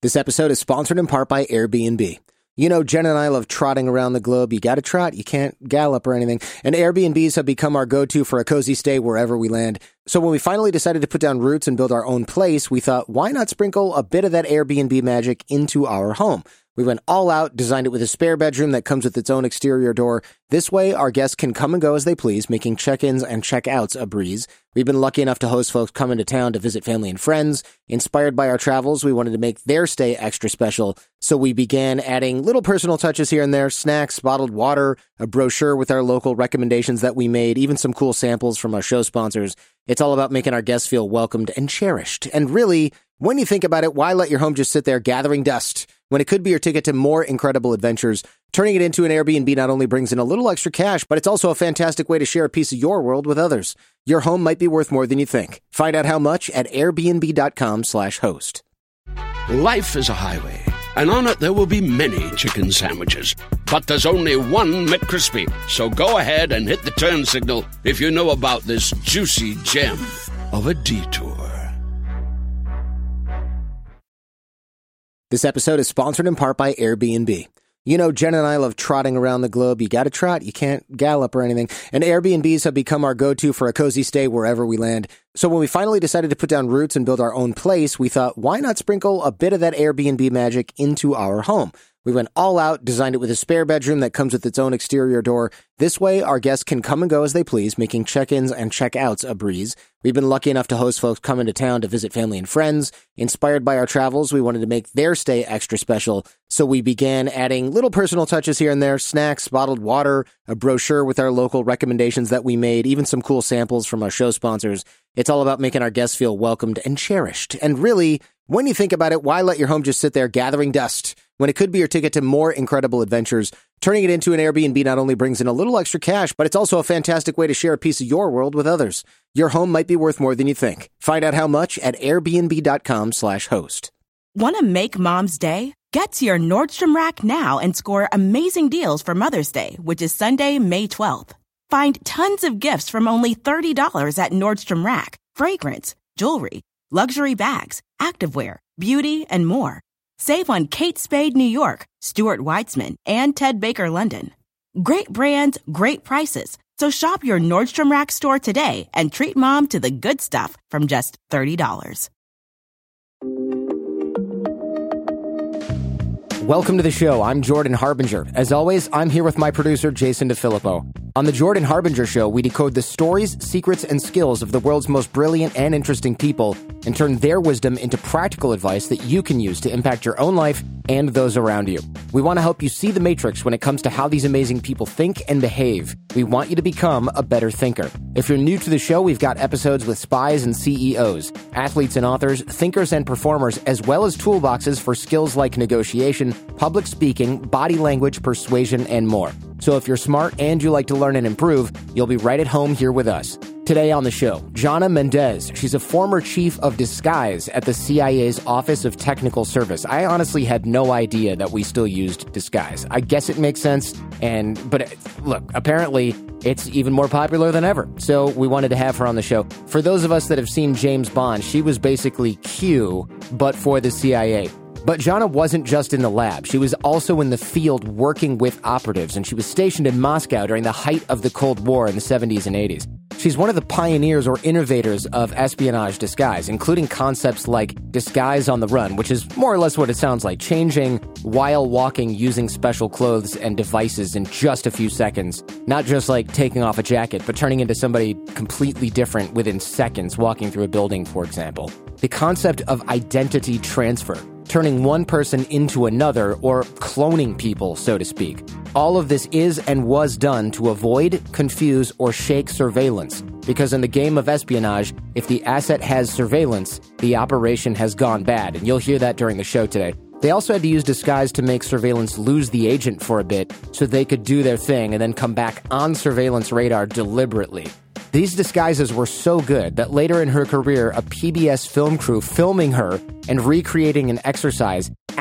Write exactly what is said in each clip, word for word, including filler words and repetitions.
This episode is sponsored in part by Airbnb. You know, Jen and I love trotting around the globe. You got to trot. You can't gallop or anything. And Airbnbs have become our go-to for a cozy stay wherever we land. So when we finally decided to put down roots and build our own place, we thought, why not sprinkle a bit of that Airbnb magic into our home? We went all out, designed it with a spare bedroom that comes with its own exterior door. This way, our guests can come and go as they please, making check-ins and check-outs a breeze. We've been lucky enough to host folks come into town to visit family and friends. Inspired by our travels, we wanted to make their stay extra special, so we began adding little personal touches here and there, snacks, bottled water, a brochure with our local recommendations that we made, even some cool samples from our show sponsors. It's all about making our guests feel welcomed and cherished. And really, when you think about it, why let your home just sit there gathering dust when it could be your ticket to more incredible adventures? Turning it into an Airbnb not only brings in a little extra cash, but it's also a fantastic way to share a piece of your world with others. Your home might be worth more than you think. Find out how much at airbnb.com slash host. Life is a highway, and on it there will be many chicken sandwiches. But there's only one McCrispy. So go ahead and hit the turn signal if you know about this juicy gem of a detour. This episode is sponsored in part by Airbnb. You know, Jen and I love trotting around the globe. You got to trot. You can't gallop or anything. And Airbnbs have become our go-to for a cozy stay wherever we land. So when we finally decided to put down roots and build our own place, we thought, why not sprinkle a bit of that Airbnb magic into our home? We went all out, designed it with a spare bedroom that comes with its own exterior door. This way, our guests can come and go as they please, making check-ins and check-outs a breeze. We've been lucky enough to host folks come into town to visit family and friends. Inspired by our travels, we wanted to make their stay extra special, so we began adding little personal touches here and there, snacks, bottled water, a brochure with our local recommendations that we made, even some cool samples from our show sponsors. It's all about making our guests feel welcomed and cherished. And really, when you think about it, why let your home just sit there gathering dust when it could be your ticket to more incredible adventures? Turning it into an Airbnb not only brings in a little extra cash, but it's also a fantastic way to share a piece of your world with others. Your home might be worth more than you think. Find out how much at airbnb.com slash host. Want to make Mom's day? Get to your Nordstrom Rack now and score amazing deals for Mother's Day, which is Sunday, May twelfth. Find tons of gifts from only thirty dollars at Nordstrom Rack. Fragrance, jewelry, luxury bags, activewear, beauty, and more. Save on Kate Spade New York, Stuart Weitzman, and Ted Baker London. Great brands, great prices. So shop your Nordstrom Rack store today and treat Mom to the good stuff from just thirty dollars. Welcome to the show. I'm Jordan Harbinger. As always, I'm here with my producer, Jason DeFilippo. On the Jordan Harbinger Show, we decode the stories, secrets, and skills of the world's most brilliant and interesting people and turn their wisdom into practical advice that you can use to impact your own life and those around you. We want to help you see the matrix when it comes to how these amazing people think and behave. We want you to become a better thinker. If you're new to the show, we've got episodes with spies and C E Os, athletes and authors, thinkers and performers, as well as toolboxes for skills like negotiation, public speaking, body language, persuasion, and more. So if you're smart and you like to learn and improve, you'll be right at home here with us. Today on the show, Jana Mendez. She's a former chief of disguise at the C I A's Office of Technical Service. I honestly had no idea that we still used disguise. I guess it makes sense, and but look, apparently it's even more popular than ever. So we wanted to have her on the show. For those of us that have seen James Bond, she was basically Q, but for the C I A. But Jana wasn't just in the lab. She was also in the field working with operatives, and she was stationed in Moscow during the height of the Cold War in the seventies and eighties. She's one of the pioneers or innovators of espionage disguise, including concepts like disguise on the run, which is more or less what it sounds like, changing while walking using special clothes and devices in just a few seconds. Not just like taking off a jacket, but turning into somebody completely different within seconds, walking through a building, for example. The concept of identity transfer, turning one person into another, or cloning people, so to speak. All of this is and was done to avoid, confuse, or shake surveillance, because in the game of espionage, if the asset has surveillance, the operation has gone bad, and you'll hear that during the show today. They also had to use disguise to make surveillance lose the agent for a bit, so they could do their thing and then come back on surveillance radar deliberately. These disguises were so good that later in her career, a P B S film crew filming her and recreating an exercise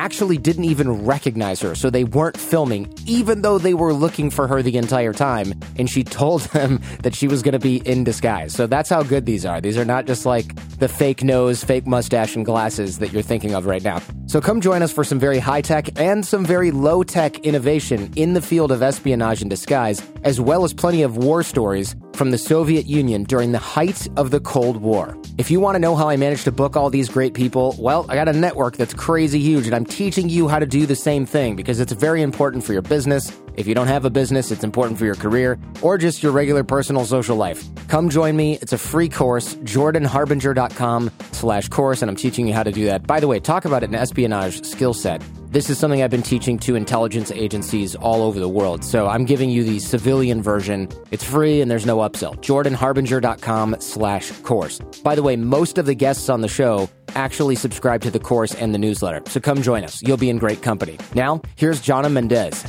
actually didn't even recognize her, so they weren't filming, even though they were looking for her the entire time, and she told them that she was going to be in disguise. So that's how good these are. These are not just like the fake nose, fake mustache, and glasses that you're thinking of right now. So come join us for some very high-tech and some very low-tech innovation in the field of espionage and disguise, as well as plenty of war stories from the Soviet Union during the height of the Cold War. If you want to know how I managed to book all these great people, well, I got a network that's crazy huge, and I'm teaching you how to do the same thing because it's very important for your business. If you don't have a business, it's important for your career or just your regular personal social life. Come join me. It's a free course, jordan harbinger dot com slash course, and I'm teaching you how to do that. By the way, talk about an espionage skill set. This is something I've been teaching to intelligence agencies all over the world. So I'm giving you the civilian version. It's free and there's no upsell. jordan harbinger dot com slash course. By the way, most of the guests on the show actually subscribe to the course and the newsletter. So come join us. You'll be in great company. Now, here's Jana Mendez.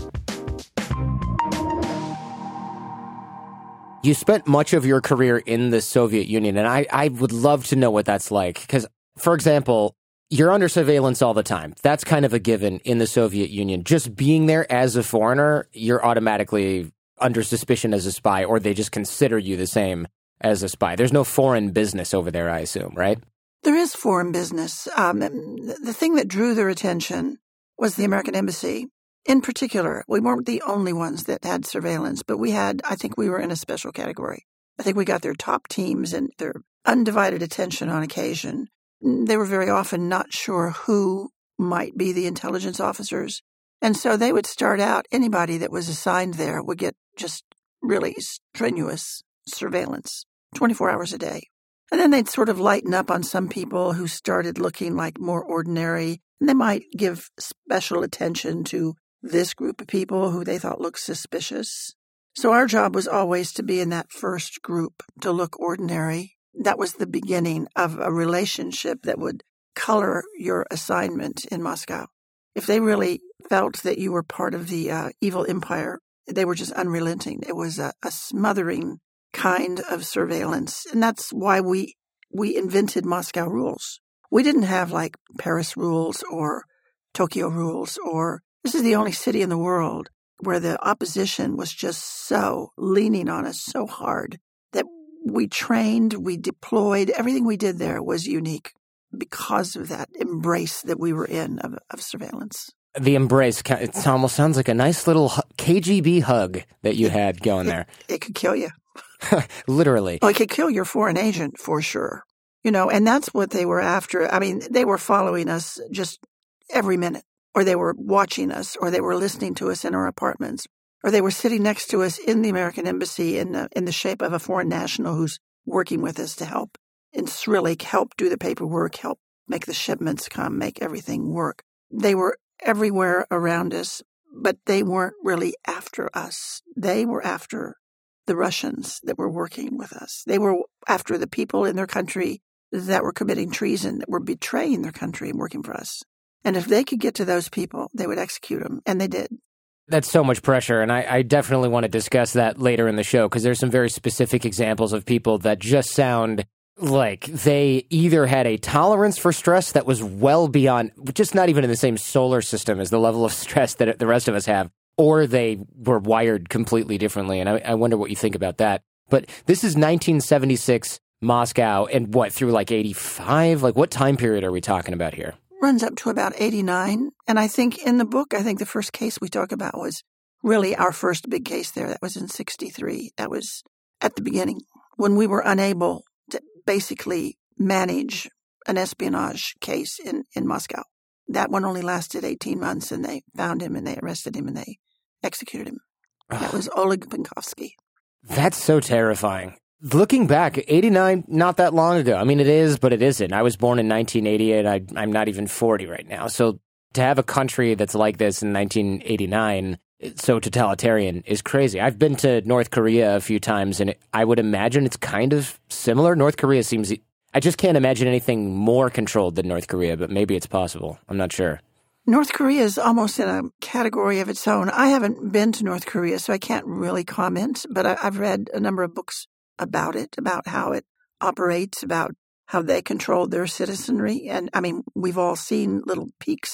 You spent much of your career in the Soviet Union, and I, I would love to know what that's like. Because, for example, you're under surveillance all the time. That's kind of a given in the Soviet Union. Just being there as a foreigner, you're automatically under suspicion as a spy, or they just consider you the same as a spy. There's no foreign business over there, I assume, right? There is foreign business. Um, the thing that drew their attention was the American embassy. In particular, we weren't the only ones that had surveillance, but we had, I think we were in a special category. I think we got their top teams and their undivided attention on occasion. They were very often not sure who might be the intelligence officers. And so they would start out, anybody that was assigned there would get just really strenuous surveillance, twenty-four hours a day. And then they'd sort of lighten up on some people who started looking like more ordinary. And they might give special attention to this group of people who they thought looked suspicious. So our job was always to be in that first group, to look ordinary. That was the beginning of a relationship that would color your assignment in Moscow. If they really felt that you were part of the uh, evil empire, they were just unrelenting. It was a, a smothering kind of surveillance. And that's why we we invented Moscow rules. We didn't have like Paris rules or Tokyo rules, or this is the only city in the world where the opposition was just so leaning on us so hard that we trained, we deployed, everything we did there was unique because of that embrace that we were in of, of surveillance. The embrace, it almost sounds like a nice little K G B hug that you had going there. It, it could kill you. Literally. Well, it could kill your foreign agent for sure. You know, and that's what they were after. I mean, they were following us just every minute, or they were watching us, or they were listening to us in our apartments, or they were sitting next to us in the American embassy in the, in the shape of a foreign national who's working with us to help in Cyrillic, help do the paperwork, help make the shipments come, make everything work. They were everywhere around us, but they weren't really after us. They were after the Russians that were working with us. They were after the people in their country that were committing treason, that were betraying their country and working for us. And if they could get to those people, they would execute them, and they did. That's so much pressure, and I, I definitely want to discuss that later in the show, because there's some very specific examples of people that just sound like they either had a tolerance for stress that was well beyond, just not even in the same solar system as the level of stress that the rest of us have, or they were wired completely differently, and I, I wonder what you think about that. But this is nineteen seventy-six Moscow, and what, through like eighty-five? Like, what time period are we talking about here? Runs up to about eighty-nine. And I think in the book, I think the first case we talk about was really our first big case there. That was in sixty-three. That was at the beginning when we were unable to basically manage an espionage case in, in Moscow. That one only lasted eighteen months, and they found him and they arrested him and they executed him. That was Oleg Penkovsky. That's so terrifying. Looking back, eighty-nine, not that long ago. I mean, it is, but it isn't. I was born in nineteen eighty-eight. I, I'm not even forty right now. So to have a country that's like this in nineteen eighty-nine, so totalitarian, is crazy. I've been to North Korea a few times, and it, I would imagine it's kind of similar. North Korea seems... I just can't imagine anything more controlled than North Korea, but maybe it's possible. I'm not sure. North Korea is almost in a category of its own. I haven't been to North Korea, so I can't really comment, but I, I've read a number of books about it, about how it operates, about how they control their citizenry. And I mean, we've all seen little peeks at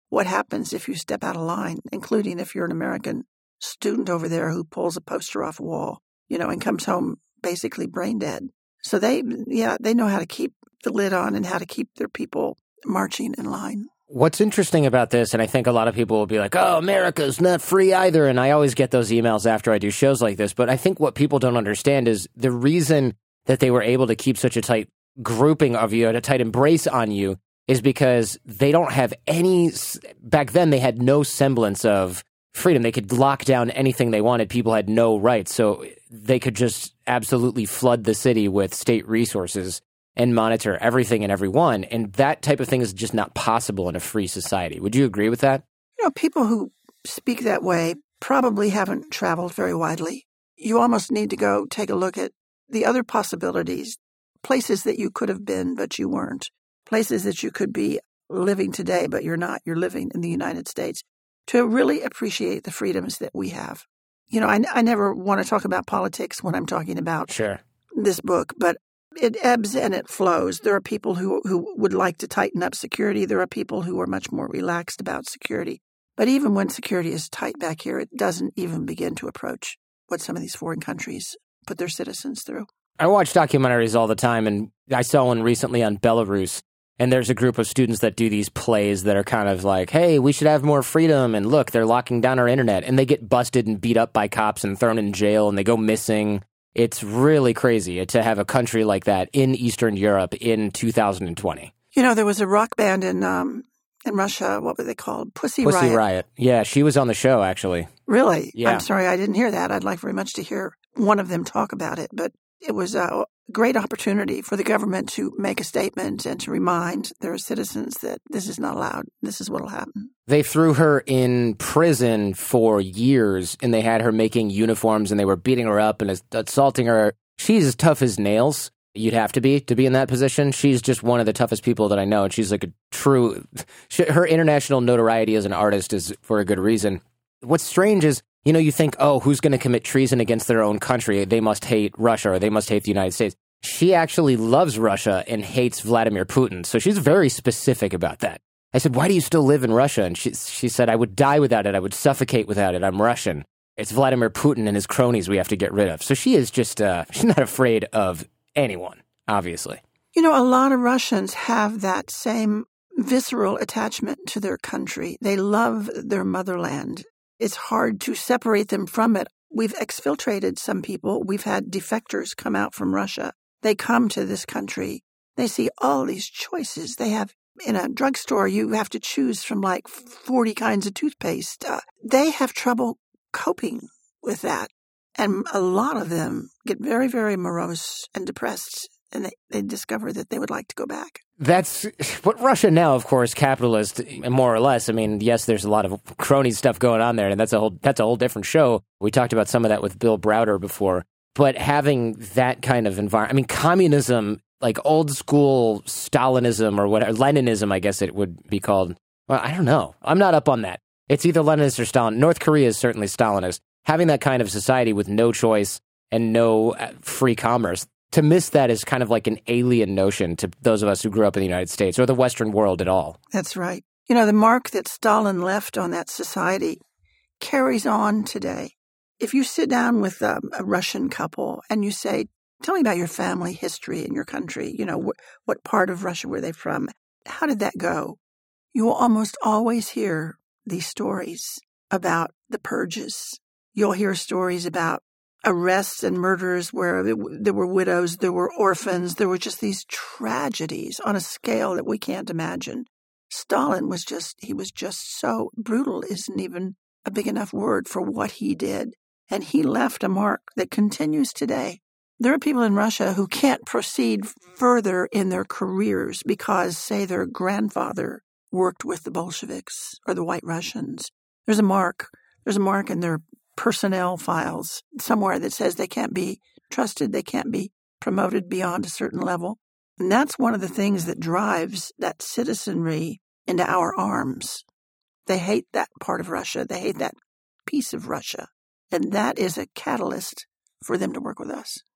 what happens if you step out of line, including if you're an American student over there who pulls a poster off a wall, you know, and comes home basically brain dead. So they, yeah, they know how to keep the lid on and how to keep their people marching in line. What's interesting about this, and I think a lot of people will be like, oh, America's not free either, and I always get those emails after I do shows like this, but I think what people don't understand is the reason that they were able to keep such a tight grouping of you and a tight embrace on you is because they don't have any, back then they had no semblance of freedom. They could lock down anything they wanted. People had no rights, so they could just absolutely flood the city with state resources and monitor everything and everyone. And that type of thing is just not possible in a free society. Would you agree with that? You know, people who speak that way probably haven't traveled very widely. You almost need to go take a look at the other possibilities, places that you could have been, but you weren't, places that you could be living today, but you're not. You're living in the United States, to really appreciate the freedoms that we have. You know, I, I never want to talk about politics when I'm talking about sure. this book, but it ebbs and it flows. There are people who, who would like to tighten up security. There are people who are much more relaxed about security. But even when security is tight back here, it doesn't even begin to approach what some of these foreign countries put their citizens through. I watch documentaries all the time, and I saw one recently on Belarus, and there's a group of students that do these plays that are kind of like, hey, we should have more freedom, and look, they're locking down our internet, and they get busted and beat up by cops and thrown in jail, and they go missing. It's really crazy to have a country like that in Eastern Europe in two thousand twenty. You know, there was a rock band in um, in Russia. What were they called? Pussy, Pussy Riot. Riot. Yeah, she was on the show, actually. Really? Yeah. I'm sorry, I didn't hear that. I'd like very much to hear one of them talk about it. But it was a great opportunity for the government to make a statement and to remind their citizens that this is not allowed. This is what will happen. They threw her in prison for years, and they had her making uniforms, and they were beating her up and assaulting her. She's as tough as nails. You'd have to be to be in that position. She's just one of the toughest people that I know, and she's like a true... She, her international notoriety as an artist is for a good reason. What's strange is, you know, you think, oh, who's going to commit treason against their own country? They must hate Russia, or they must hate the United States. She actually loves Russia and hates Vladimir Putin, so she's very specific about that. I said, why do you still live in Russia? And she she said, I would die without it. I would suffocate without it. I'm Russian. It's Vladimir Putin and his cronies we have to get rid of. So she is just, uh, she's not afraid of anyone, obviously. You know, a lot of Russians have that same visceral attachment to their country. They love their motherland. It's hard to separate them from it. We've exfiltrated some people. We've had defectors come out from Russia. They come to this country. They see all these choices. They have, in a drugstore, you have to choose from like forty kinds of toothpaste. Uh, they have trouble coping with that. And a lot of them get very, very morose and depressed, and they, they discover that they would like to go back. That's what Russia now, of course, capitalist, more or less. I mean, yes, there's a lot of crony stuff going on there, and that's a whole that's a whole different show. We talked about some of that with Bill Browder before. But having that kind of environment, I mean, communism, like old school Stalinism or whatever, Leninism, I guess it would be called. Well, I don't know. I'm not up on that. It's either Leninist or Stalin. North Korea is certainly Stalinist. Having that kind of society with no choice and no free commerce, to miss that is kind of like an alien notion to those of us who grew up in the United States or the Western world at all. That's right. You know, the mark that Stalin left on that society carries on today. If you sit down with a, a Russian couple and you say, tell me about your family history in your country, you know, wh- what part of Russia were they from? How did that go? You will almost always hear these stories about the purges. You'll hear stories about arrests and murders where there were widows, there were orphans, there were just these tragedies on a scale that we can't imagine. Stalin was just, he was just so brutal, isn't even a big enough word for what he did. And he left a mark that continues today. There are people in Russia who can't proceed further in their careers because, say, their grandfather worked with the Bolsheviks or the White Russians. There's a mark. There's a mark in their personnel files somewhere that says they can't be trusted, they can't be promoted beyond a certain level. And that's one of the things that drives that citizenry into our arms. They hate that part of Russia. They hate that piece of Russia. And that is a catalyst for them to work with us.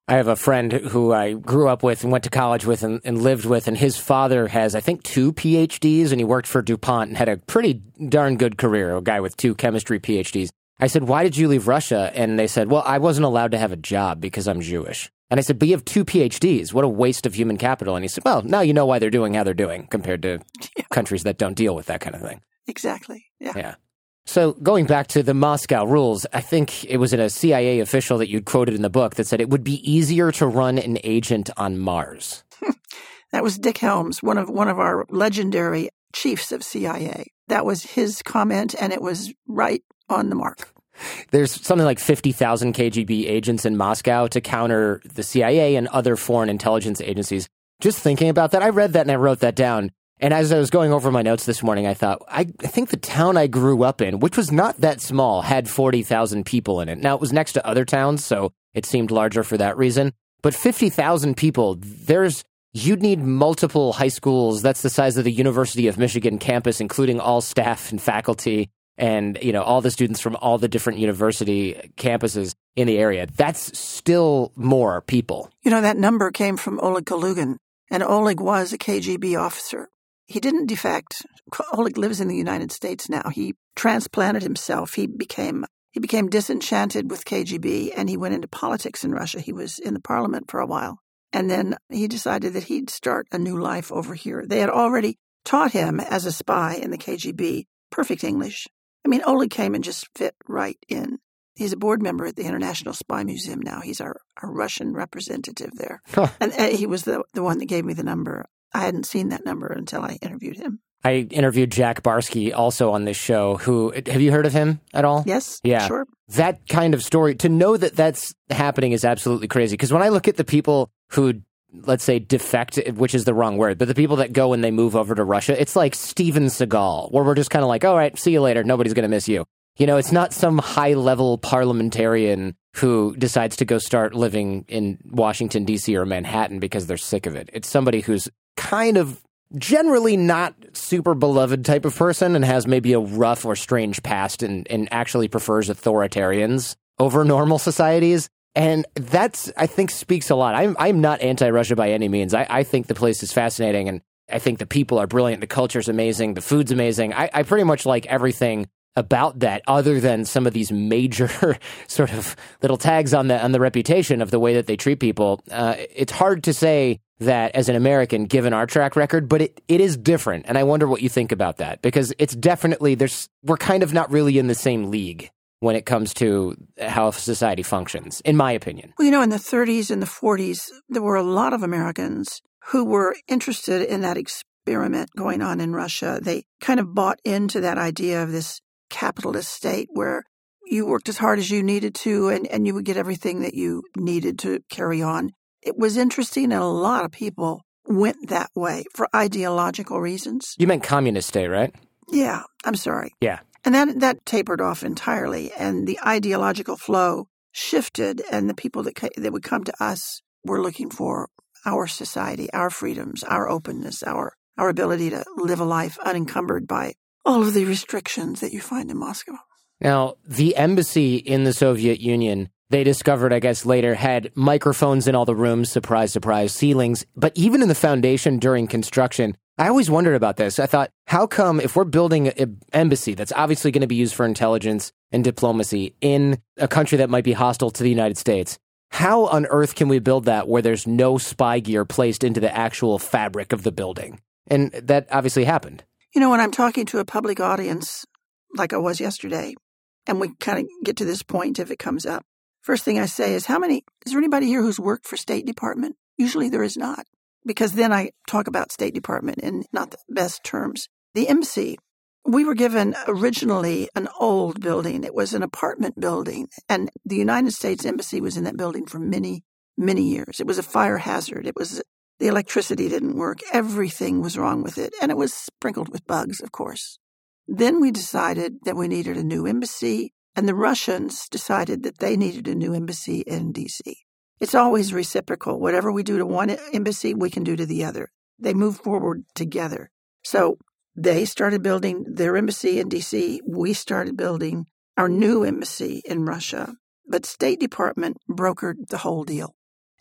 I have a friend who I grew up with and went to college with and, and lived with, and his father has, I think, two P H Ds, and he worked for DuPont and had a pretty darn good career, a guy with two chemistry P H Ds. I said, why did you leave Russia? And they said, well, I wasn't allowed to have a job because I'm Jewish. And I said, but you have two P H Ds. What a waste of human capital. And he said, well, now you know why they're doing how they're doing compared to yeah. countries that don't deal with that kind of thing. Exactly. Yeah. Yeah. So going back to the Moscow rules, I think it was in a C I A official that you'd quoted in the book that said it would be easier to run an agent on Mars. That was Dick Helms, one of one of our legendary chiefs of C I A. That was his comment, and it was right on the mark. There's something like fifty thousand K G B agents in Moscow to counter the C I A and other foreign intelligence agencies. Just thinking about that, I read that and I wrote that down. And as I was going over my notes this morning, I thought, I, I think the town I grew up in, which was not that small, had forty thousand people in it. Now, it was next to other towns, so it seemed larger for that reason. But fifty thousand people, there's you'd need multiple high schools. That's the size of the University of Michigan campus, including all staff and faculty and, you know, all the students from all the different university campuses in the area. That's still more people. You know, that number came from Oleg Kalugin, and Oleg was a K G B officer. He didn't defect. Oleg lives in the United States now. He transplanted himself. He became he became disenchanted with K G B, and he went into politics in Russia. He was in the parliament for a while. And then he decided that he'd start a new life over here. They had already taught him as a spy in the K G B perfect English. I mean, Oleg came and just fit right in. He's a board member at the International Spy Museum now. He's our, our Russian representative there. Huh. And uh, he was the the one that gave me the number. I hadn't seen that number until I interviewed him. I interviewed Jack Barsky also on this show, who, have you heard of him at all? Yes, yeah. Sure. That kind of story, to know that that's happening is absolutely crazy. Because when I look at the people who, let's say, defect, which is the wrong word, but the people that go and they move over to Russia, it's like Steven Seagal, where we're just kind of like, all right, see you later, nobody's going to miss you. You know, it's not some high-level parliamentarian who decides to go start living in Washington, D C or Manhattan because they're sick of it. It's somebody who's kind of generally not super beloved type of person and has maybe a rough or strange past and, and actually prefers authoritarians over normal societies. And that's, I think, speaks a lot. I'm, I'm not anti-Russia by any means. I, I think the place is fascinating, and I think the people are brilliant. The culture's amazing. The food's amazing. I, I pretty much like everything about that, other than some of these major sort of little tags on the on the reputation of the way that they treat people. Uh, it's hard to say that as an American, given our track record, but it, it is different. And I wonder what you think about that, because it's definitely, there's we're kind of not really in the same league when it comes to how society functions, in my opinion. Well, you know, in the thirties and the forties, there were a lot of Americans who were interested in that experiment going on in Russia. They kind of bought into that idea of this capitalist state where you worked as hard as you needed to and, and you would get everything that you needed to carry on. It was interesting, and a lot of people went that way for ideological reasons. You meant communist state, right? Yeah, I'm sorry. Yeah. And that, that tapered off entirely, and the ideological flow shifted, and the people that that would come to us were looking for our society, our freedoms, our openness, our, our ability to live a life unencumbered by all of the restrictions that you find in Moscow. Now, the embassy in the Soviet Union, they discovered, I guess, later, had microphones in all the rooms, surprise, surprise, ceilings. But even in the foundation during construction, I always wondered about this. I thought, how come if we're building an embassy that's obviously going to be used for intelligence and diplomacy in a country that might be hostile to the United States, how on earth can we build that where there's no spy gear placed into the actual fabric of the building? And that obviously happened. You know, when I'm talking to a public audience, like I was yesterday, and we kind of get to this point if it comes up, first thing I say is, how many, is there anybody here who's worked for State Department? Usually there is not, because then I talk about State Department in not the best terms. The embassy, we were given originally an old building. It was an apartment building, and the United States Embassy was in that building for many, many years. It was a fire hazard. It was, the electricity didn't work. Everything was wrong with it, and it was sprinkled with bugs, of course. Then we decided that we needed a new embassy, and the Russians decided that they needed a new embassy in D C. It's always reciprocal. Whatever we do to one embassy, we can do to the other. They move forward together. So they started building their embassy in D C. We started building our new embassy in Russia. But State Department brokered the whole deal.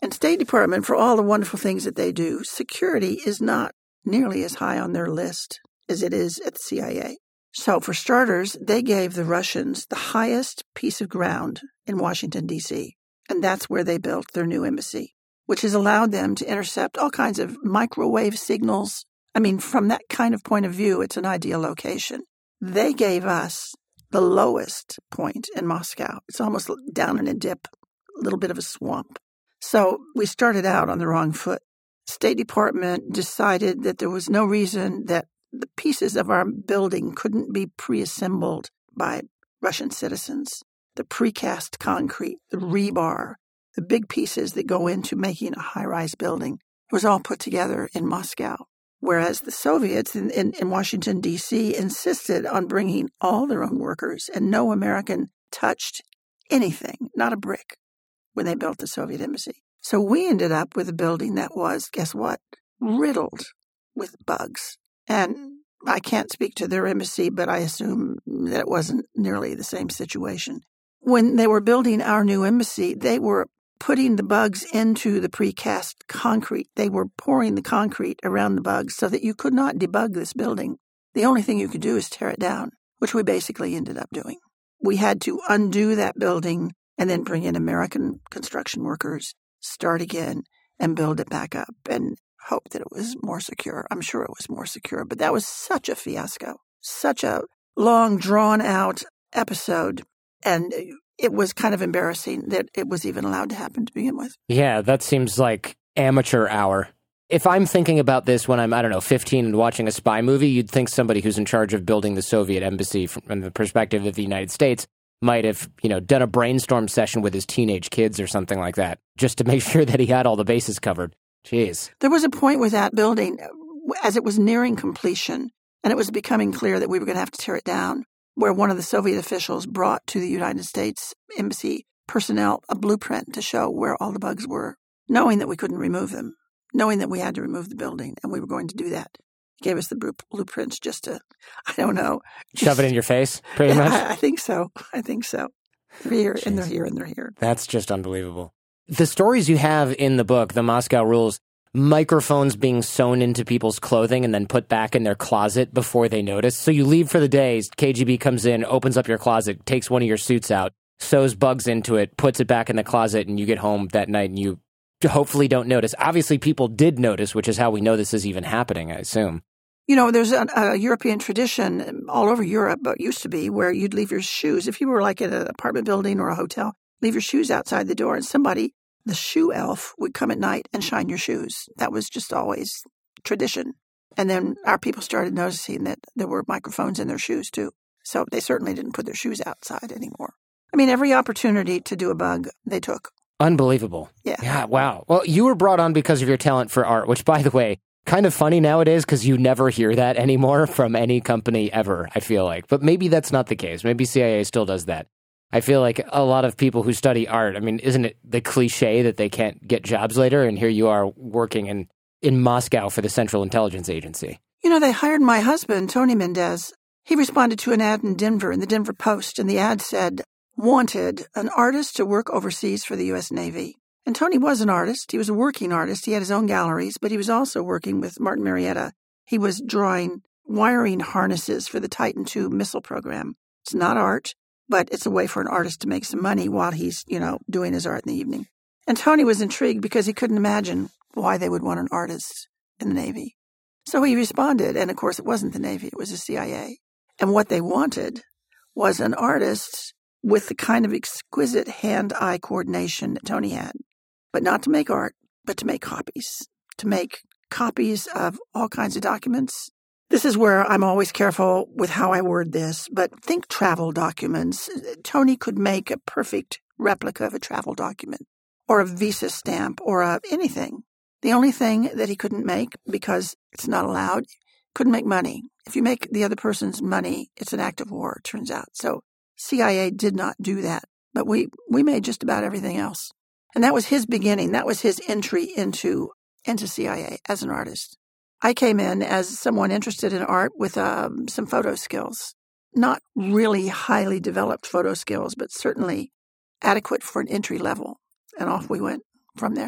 And State Department, for all the wonderful things that they do, security is not nearly as high on their list as it is at the C I A. So for starters, they gave the Russians the highest piece of ground in Washington, D C, and that's where they built their new embassy, which has allowed them to intercept all kinds of microwave signals. I mean, from that kind of point of view, it's an ideal location. They gave us the lowest point in Moscow. It's almost down in a dip, a little bit of a swamp. So we started out on the wrong foot. State Department decided that there was no reason that the pieces of our building couldn't be pre-assembled by Russian citizens. The precast concrete, the rebar, the big pieces that go into making a high-rise building, it was all put together in Moscow. Whereas the Soviets in, in, in Washington, D C insisted on bringing all their own workers, and no American touched anything, not a brick, when they built the Soviet embassy. So we ended up with a building that was, guess what, riddled with bugs. And I can't speak to their embassy, but I assume that it wasn't nearly the same situation. When they were building our new embassy, they were putting the bugs into the precast concrete. They were pouring the concrete around the bugs so that you could not debug this building. The only thing you could do is tear it down, which we basically ended up doing. We had to undo that building and then bring in American construction workers, start again, and build it back up and hope that it was more secure. I'm sure it was more secure, but that was such a fiasco, such a long, drawn-out episode, and it was kind of embarrassing that it was even allowed to happen to begin with. Yeah, that seems like amateur hour. If I'm thinking about this when I'm, I don't know, fifteen and watching a spy movie, you'd think somebody who's in charge of building the Soviet embassy from the perspective of the United States might have, you know, done a brainstorm session with his teenage kids or something like that, just to make sure that he had all the bases covered. Jeez. There was a point with that building, as it was nearing completion, and it was becoming clear that we were going to have to tear it down, where one of the Soviet officials brought to the United States embassy personnel a blueprint to show where all the bugs were, knowing that we couldn't remove them, knowing that we had to remove the building, and we were going to do that. He gave us the blueprints just to, I don't know. Just, shove it in your face, pretty yeah, much? I, I think so. I think so. They're here, Jeez. and they're here, and they're here. That's just unbelievable. The stories you have in the book, The Moscow Rules, microphones being sewn into people's clothing and then put back in their closet before they notice. So you leave for the day, K G B comes in, opens up your closet, takes one of your suits out, sews bugs into it, puts it back in the closet, and you get home that night and you hopefully don't notice. Obviously, people did notice, which is how we know this is even happening, I assume. You know, there's a, a European tradition all over Europe, but used to be, where you'd leave your shoes. If you were like in an apartment building or a hotel, leave your shoes outside the door, and somebody, the shoe elf, would come at night and shine your shoes. That was just always tradition. And then our people started noticing that there were microphones in their shoes, too. So they certainly didn't put their shoes outside anymore. I mean, every opportunity to do a bug, they took. Unbelievable. Yeah. Yeah, wow. Well, you were brought on because of your talent for art, which, by the way, kind of funny nowadays because you never hear that anymore from any company ever, I feel like. But maybe that's not the case. Maybe C I A still does that. I feel like a lot of people who study art, I mean, isn't it the cliche that they can't get jobs later? And here you are working in, in Moscow for the Central Intelligence Agency. You know, they hired my husband, Tony Mendez. He responded to an ad in Denver, in the Denver Post, and the ad said, wanted an artist to work overseas for the U S Navy. And Tony was an artist. He was a working artist. He had his own galleries, but he was also working with Martin Marietta. He was drawing wiring harnesses for the Titan two missile program. It's not art, but it's a way for an artist to make some money while he's, you know, doing his art in the evening. And Tony was intrigued because he couldn't imagine why they would want an artist in the Navy. So he responded, and of course it wasn't the Navy, it was the C I A. And what they wanted was an artist with the kind of exquisite hand-eye coordination that Tony had. But not to make art, but to make copies, to make copies of all kinds of documents. This is where I'm always careful with how I word this, but think travel documents. Tony could make a perfect replica of a travel document or a visa stamp or a anything. The only thing that he couldn't make, because it's not allowed, couldn't make money. If you make the other person's money, it's an act of war, it turns out. So C I A did not do that, but we, we made just about everything else. And that was his beginning. That was his entry into into C I A as an artist. I came in as someone interested in art with um, some photo skills. Not really highly developed photo skills, but certainly adequate for an entry level. And off we went from there.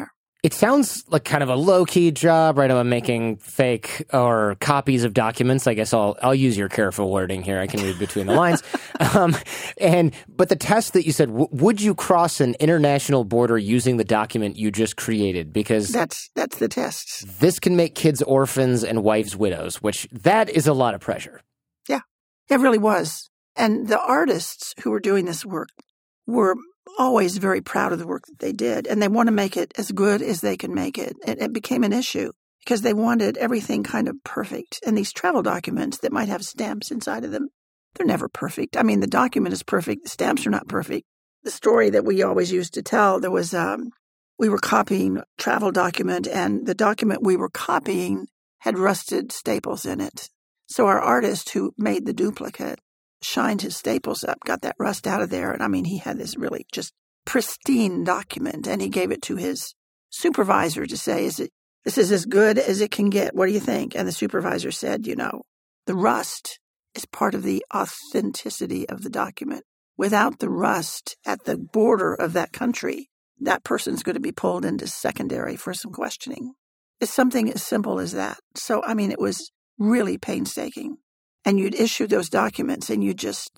It sounds like kind of a low-key job, right? I'm making fake or copies of documents. I guess I'll I'll use your careful wording here. I can read between the lines. um, and but the test that you said, w- would you cross an international border using the document you just created? Because that's that's the test. This can make kids orphans and wives widows, which that is a lot of pressure. Yeah, it really was. And the artists who were doing this work were always very proud of the work that they did, and they want to make it as good as they can make it. It, it became an issue because they wanted everything kind of perfect. And these travel documents that might have stamps inside of them, they're never perfect. I mean, the document is perfect. The stamps are not perfect. The story that we always used to tell, there was, um, we were copying a travel document, and the document we were copying had rusted staples in it. So our artist who made the duplicate shined his staples up, got that rust out of there. And I mean, he had this really just pristine document, and he gave it to his supervisor to say, is it, this is as good as it can get. What do you think? And the supervisor said, you know, the rust is part of the authenticity of the document. Without the rust at the border of that country, that person's going to be pulled into secondary for some questioning. It's something as simple as that. So, I mean, it was really painstaking. And you'd issue those documents and you'd just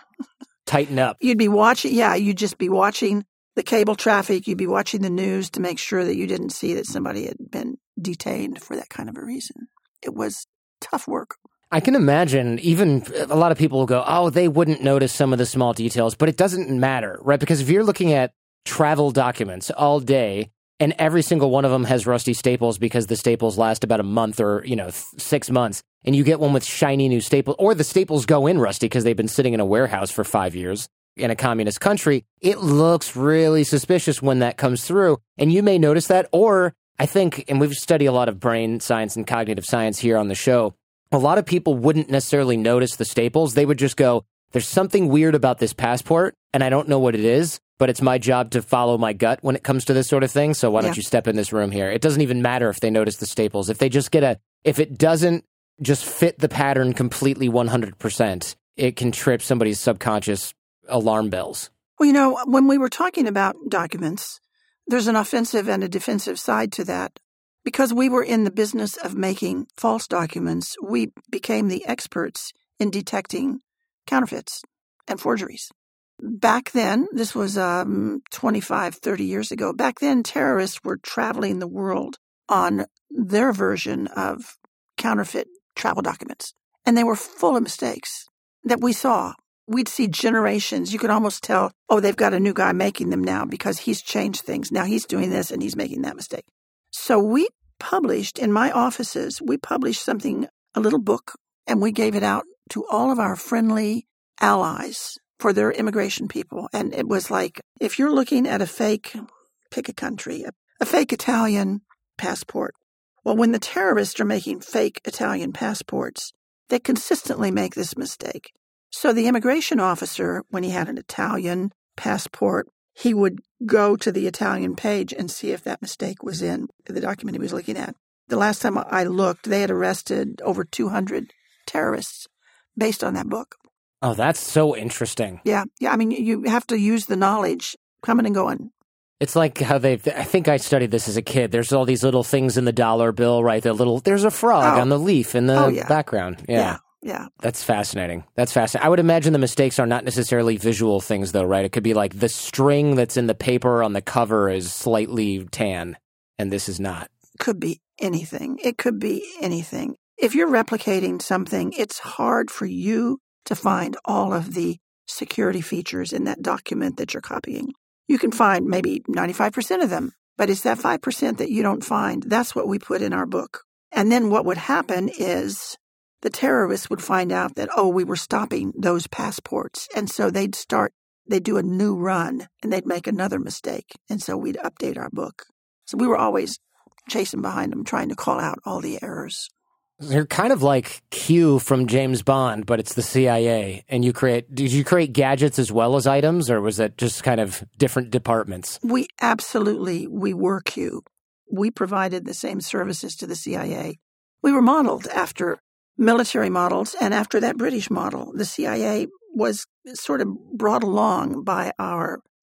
tighten up. You'd be watching, yeah, you'd just be watching the cable traffic. You'd be watching the news to make sure that you didn't see that somebody had been detained for that kind of a reason. It was tough work. I can imagine even a lot of people will go, oh, they wouldn't notice some of the small details, but it doesn't matter, right? Because if you're looking at travel documents all day, and every single one of them has rusty staples because the staples last about a month or, you know, th- six months. And you get one with shiny new staples, or the staples go in rusty because they've been sitting in a warehouse for five years in a communist country. It looks really suspicious when that comes through. And you may notice that. Or I think, and we've studied a lot of brain science and cognitive science here on the show, a lot of people wouldn't necessarily notice the staples. They would just go, there's something weird about this passport, and I don't know what it is. But it's my job to follow my gut when it comes to this sort of thing. So why don't yeah. you step in this room here? It doesn't even matter if they notice the staples. If they just get a, if it doesn't just fit the pattern completely one hundred percent, it can trip somebody's subconscious alarm bells. Well, you know, when we were talking about documents, there's an offensive and a defensive side to that. Because we were in the business of making false documents, we became the experts in detecting counterfeits and forgeries. Back then, this was um, twenty-five, thirty years ago, back then terrorists were traveling the world on their version of counterfeit travel documents. And they were full of mistakes that we saw. We'd see generations. You could almost tell, oh, they've got a new guy making them now because he's changed things. Now he's doing this and he's making that mistake. So we published, in my offices, we published something, a little book, and we gave it out to all of our friendly allies for their immigration people. And it was like, if you're looking at a fake, pick a country, a, a fake Italian passport. Well, when the terrorists are making fake Italian passports, they consistently make this mistake. So the immigration officer, when he had an Italian passport, he would go to the Italian page and see if that mistake was in the document he was looking at. The last time I looked, they had arrested over two hundred terrorists based on that book. Oh, that's so interesting. Yeah. Yeah. I mean, you have to use the knowledge coming and going. It's like how they, I think I studied this as a kid. There's all these little things in the dollar bill, right? The little, there's a frog oh. on the leaf in the oh, yeah. background. Yeah. yeah. Yeah. That's fascinating. That's fascinating. I would imagine the mistakes are not necessarily visual things, though, right? It could be like the string that's in the paper on the cover is slightly tan, and this is not. Could be anything. It could be anything. If you're replicating something, it's hard for you to find all of the security features in that document that you're copying. You can find maybe ninety-five percent of them, but it's that five percent that you don't find. That's what we put in our book. And then what would happen is the terrorists would find out that, oh, we were stopping those passports. And so they'd start, they'd do a new run and they'd make another mistake. And so we'd update our book. So we were always chasing behind them, trying to call out all the errors. You're kind of like Q from James Bond, but it's the C I A. And you create, did you create gadgets as well as items, or was that just kind of different departments? We absolutely, we were Q. We provided the same services to the C I A. We were modeled after military models, and after that British model. The C I A was sort of brought along by our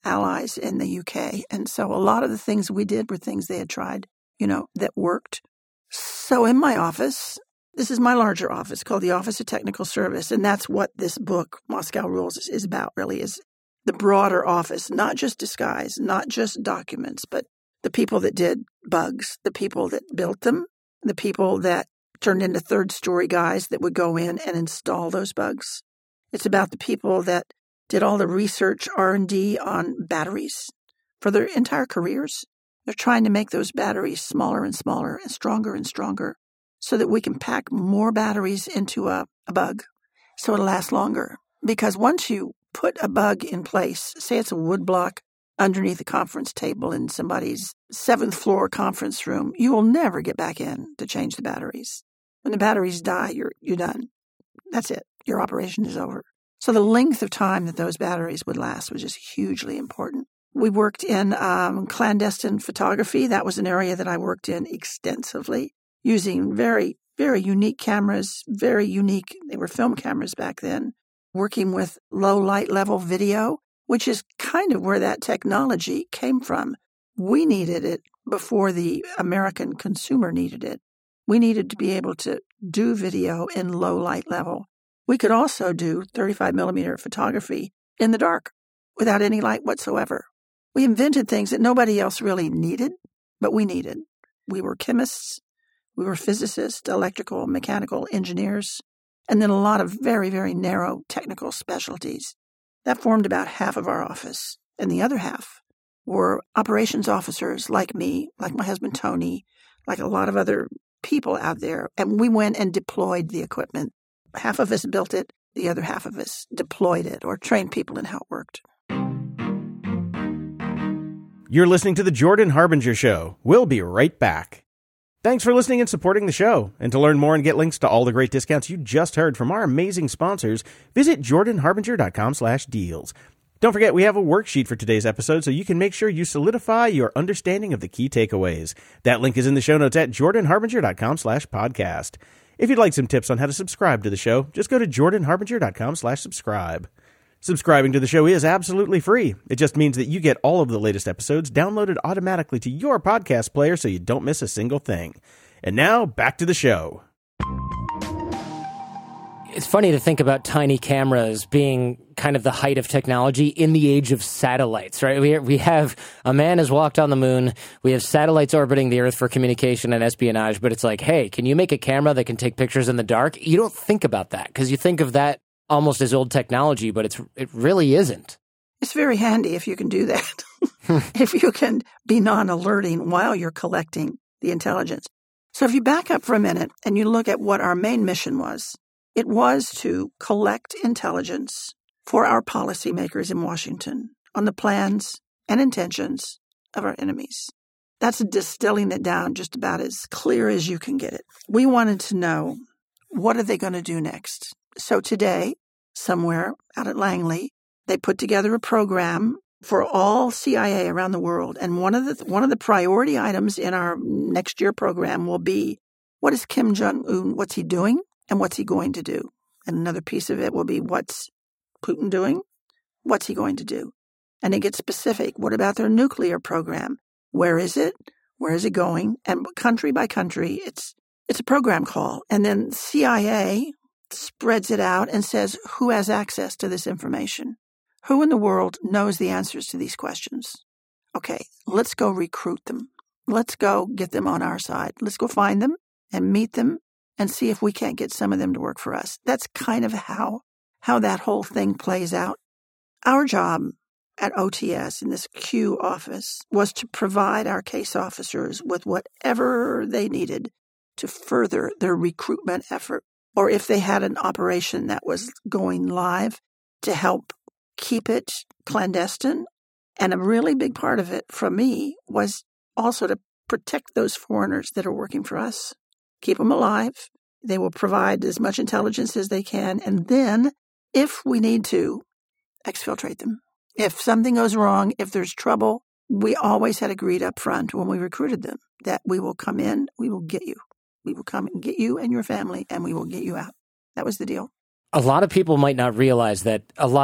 allies in the U K. And so a lot of the things we did were things they had tried, you know, that worked. So in my office, this is my larger office called the Office of Technical Service. And that's what this book, Moscow Rules, is, is about, really, is the broader office, not just disguise, not just documents, but the people that did bugs, the people that built them, the people that turned into third-story guys that would go in and install those bugs. It's about the people that did all the research R and D on batteries for their entire careers. They're trying to make those batteries smaller and smaller and stronger and stronger so that we can pack more batteries into a, a bug so it'll last longer. Because once you put a bug in place, say it's a wood block underneath a conference table in somebody's seventh floor conference room, you will never get back in to change the batteries. When the batteries die, you're you're done. That's it. Your operation is over. So the length of time that those batteries would last was just hugely important. We worked in um, clandestine photography. That was an area that I worked in extensively, using very, very unique cameras, very unique. They were film cameras back then, working with low light level video, which is kind of where that technology came from. We needed it before the American consumer needed it. We needed to be able to do video in low light level. We could also do thirty-five millimeter photography in the dark without any light whatsoever. We invented things that nobody else really needed, but we needed. We were chemists, we were physicists, electrical, mechanical engineers, and then a lot of very, very narrow technical specialties. That formed about half of our office. And the other half were operations officers like me, like my husband Tony, like a lot of other people out there. And we went and deployed the equipment. Half of us built it, the other half of us deployed it or trained people in how it worked. You're listening to The Jordan Harbinger Show. We'll be right back. Thanks for listening and supporting the show. And to learn more and get links to all the great discounts you just heard from our amazing sponsors, visit jordan harbinger dot com slash deals. Don't forget, we have a worksheet for today's episode so you can make sure you solidify your understanding of the key takeaways. That link is in the show notes at jordan harbinger dot com slash podcast. If you'd like some tips on how to subscribe to the show, just go to jordan harbinger dot com slash subscribe. Subscribing to the show is absolutely free. It just means that you get all of the latest episodes downloaded automatically to your podcast player so you don't miss a single thing. And now, back to the show. It's funny to think about tiny cameras being kind of the height of technology in the age of satellites, right? We we have a man has walked on the moon. We have satellites orbiting the Earth for communication and espionage. But it's like, hey, can you make a camera that can take pictures in the dark? You don't think about that because you think of that almost as old technology, but it's it really isn't. It's very handy if you can do that. If you can be non-alerting while you're collecting the intelligence. So if you back up for a minute and you look at what our main mission was, it was to collect intelligence for our policymakers in Washington on the plans and intentions of our enemies. That's distilling it down just about as clear as you can get it. We wanted to know, what are they going to do next? So today, somewhere out at Langley, they put together a program for all C I A around the world. And one of the one of the priority items in our next year program will be, what is Kim Jong-un, what's he doing? And what's he going to do? And another piece of it will be, what's Putin doing? What's he going to do? And it gets specific. What about their nuclear program? Where is it? Where is it going? And country by country, it's it's a program call. And then C I A spreads it out and says, who has access to this information? Who in the world knows the answers to these questions? Okay, let's go recruit them. Let's go get them on our side. Let's go find them and meet them and see if we can't get some of them to work for us. That's kind of how, how that whole thing plays out. Our job at O T S in this Q office was to provide our case officers with whatever they needed to further their recruitment effort, or if they had an operation that was going live, to help keep it clandestine. And a really big part of it from me was also to protect those foreigners that are working for us. Keep them alive. They will provide as much intelligence as they can. And then, if we need to, exfiltrate them. If something goes wrong, if there's trouble, we always had agreed up front when we recruited them that we will come in, we will get you. We will come and get you and your family, and we will get you out. That was the deal. A lot of people might not realize that a lot of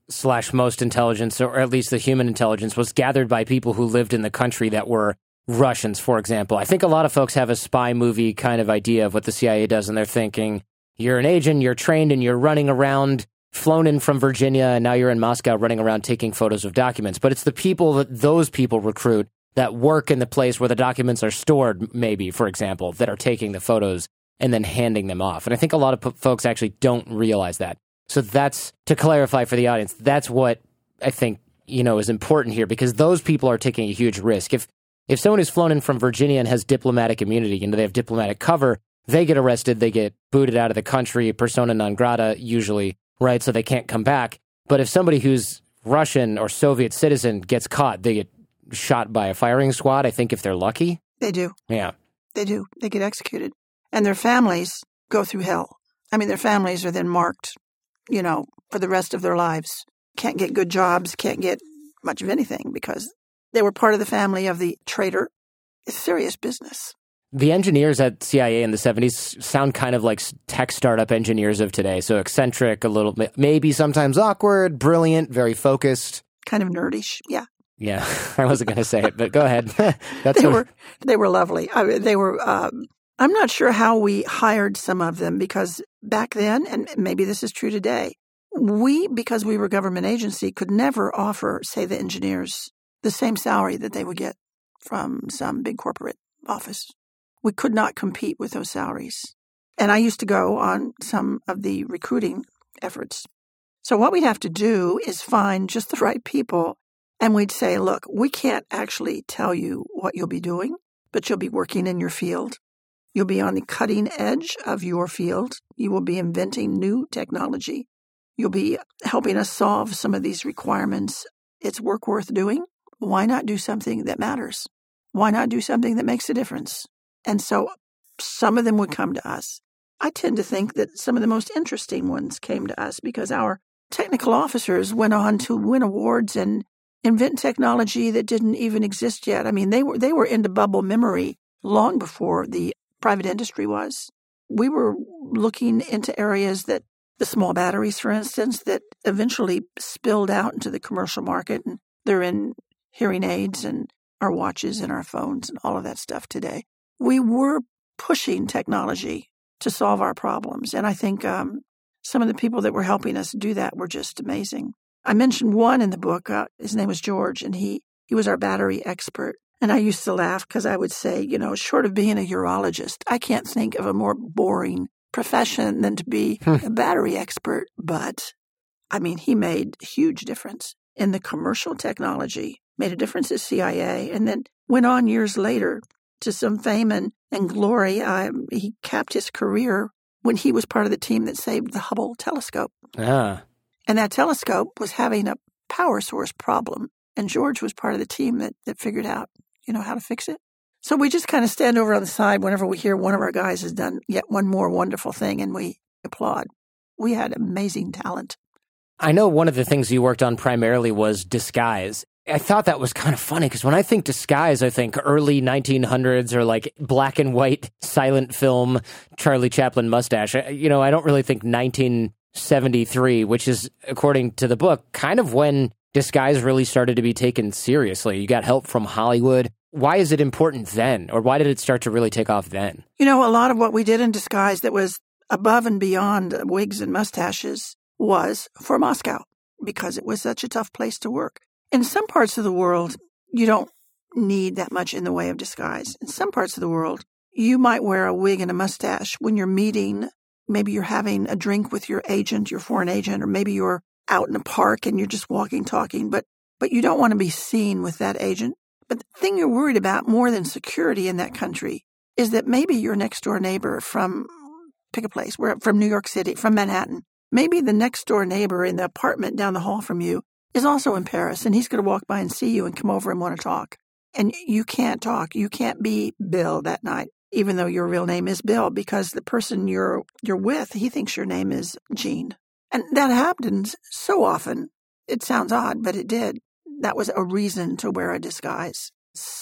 slash most intelligence, or at least the human intelligence, was gathered by people who lived in the country that were Russians, for example. I think a lot of folks have a spy movie kind of idea of what the C I A does, and they're thinking, you're an agent, you're trained, and you're running around, flown in from Virginia, and now you're in Moscow running around taking photos of documents. But it's the people that those people recruit that work in the place where the documents are stored, maybe, for example, that are taking the photos and then handing them off. And I think a lot of p- folks actually don't realize that. So that's, to clarify for the audience, that's what I think, you know, is important here, because those people are taking a huge risk. If if someone who's flown in from Virginia and has diplomatic immunity, you know, they have diplomatic cover, they get arrested, they get booted out of the country, persona non grata usually, right? So they can't come back. But if somebody who's Russian or Soviet citizen gets caught, they get shot by a firing squad, I think, if they're lucky. They do. Yeah. They do. They get executed. And their families go through hell. I mean, their families are then marked, you know, for the rest of their lives. Can't get good jobs, can't get much of anything because they were part of the family of the traitor. It's serious business. The engineers at C I A in the seventies sound kind of like tech startup engineers of today. So eccentric, a little bit, maybe sometimes awkward, brilliant, very focused. Kind of nerdish, yeah. Yeah, I wasn't going to say it, but go ahead. That's they what... were they were lovely. I mean, they were. Um, I'm not sure how we hired some of them, because back then, and maybe this is true today, we, because we were a government agency, could never offer, say, the engineers the same salary that they would get from some big corporate office. We could not compete with those salaries. And I used to go on some of the recruiting efforts. So what we'd have to do is find just the right people. And we'd say, look, we can't actually tell you what you'll be doing, but you'll be working in your field. You'll be on the cutting edge of your field. You will be inventing new technology. You'll be helping us solve some of these requirements. It's work worth doing. Why not do something that matters? Why not do something that makes a difference? And so some of them would come to us. I tend to think that some of the most interesting ones came to us because our technical officers went on to win awards and invent technology that didn't even exist yet. I mean, they were they were into bubble memory long before the private industry was. We were looking into areas that, the small batteries, for instance, that eventually spilled out into the commercial market, and they're in hearing aids and our watches and our phones and all of that stuff today. We were pushing technology to solve our problems, and I think um, some of the people that were helping us do that were just amazing. I mentioned one in the book. Uh, his name was George, and he, he was our battery expert. And I used to laugh because I would say, you know, short of being a urologist, I can't think of a more boring profession than to be a battery expert. But, I mean, he made a huge difference in the commercial technology, made a difference at C I A, and then went on years later to some fame and, and glory. Um, he capped his career when he was part of the team that saved the Hubble telescope. Ah. And that telescope was having a power source problem. And George was part of the team that, that figured out, you know, how to fix it. So we just kind of stand over on the side whenever we hear one of our guys has done yet one more wonderful thing, and we applaud. We had amazing talent. I know one of the things you worked on primarily was disguise. I thought that was kind of funny because when I think disguise, I think early nineteen hundreds or like black and white silent film, Charlie Chaplin mustache. You know, I don't really think nineteen seventy-three, which is, according to the book, kind of when disguise really started to be taken seriously. You got help from Hollywood. Why is it important then? Or why did it start to really take off then? You know, a lot of what we did in disguise that was above and beyond wigs and mustaches was for Moscow, because it was such a tough place to work. In some parts of the world, you don't need that much in the way of disguise. In some parts of the world, you might wear a wig and a mustache when you're meeting. Maybe you're having a drink with your agent, your foreign agent, or maybe you're out in a park and you're just walking, talking, but but you don't want to be seen with that agent. But the thing you're worried about more than security in that country is that maybe your next door neighbor from, pick a place, where from New York City, from Manhattan, maybe the next door neighbor in the apartment down the hall from you is also in Paris, and he's going to walk by and see you and come over and want to talk. And you can't talk. You can't be Bill that night, even though your real name is Bill, because the person you're you're with, he thinks your name is Jean. And that happens so often. It sounds odd, but it did. That was a reason to wear a disguise.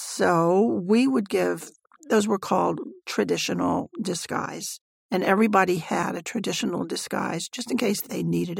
So we would give, those were called traditional disguise. And everybody had a traditional disguise just in case they needed it.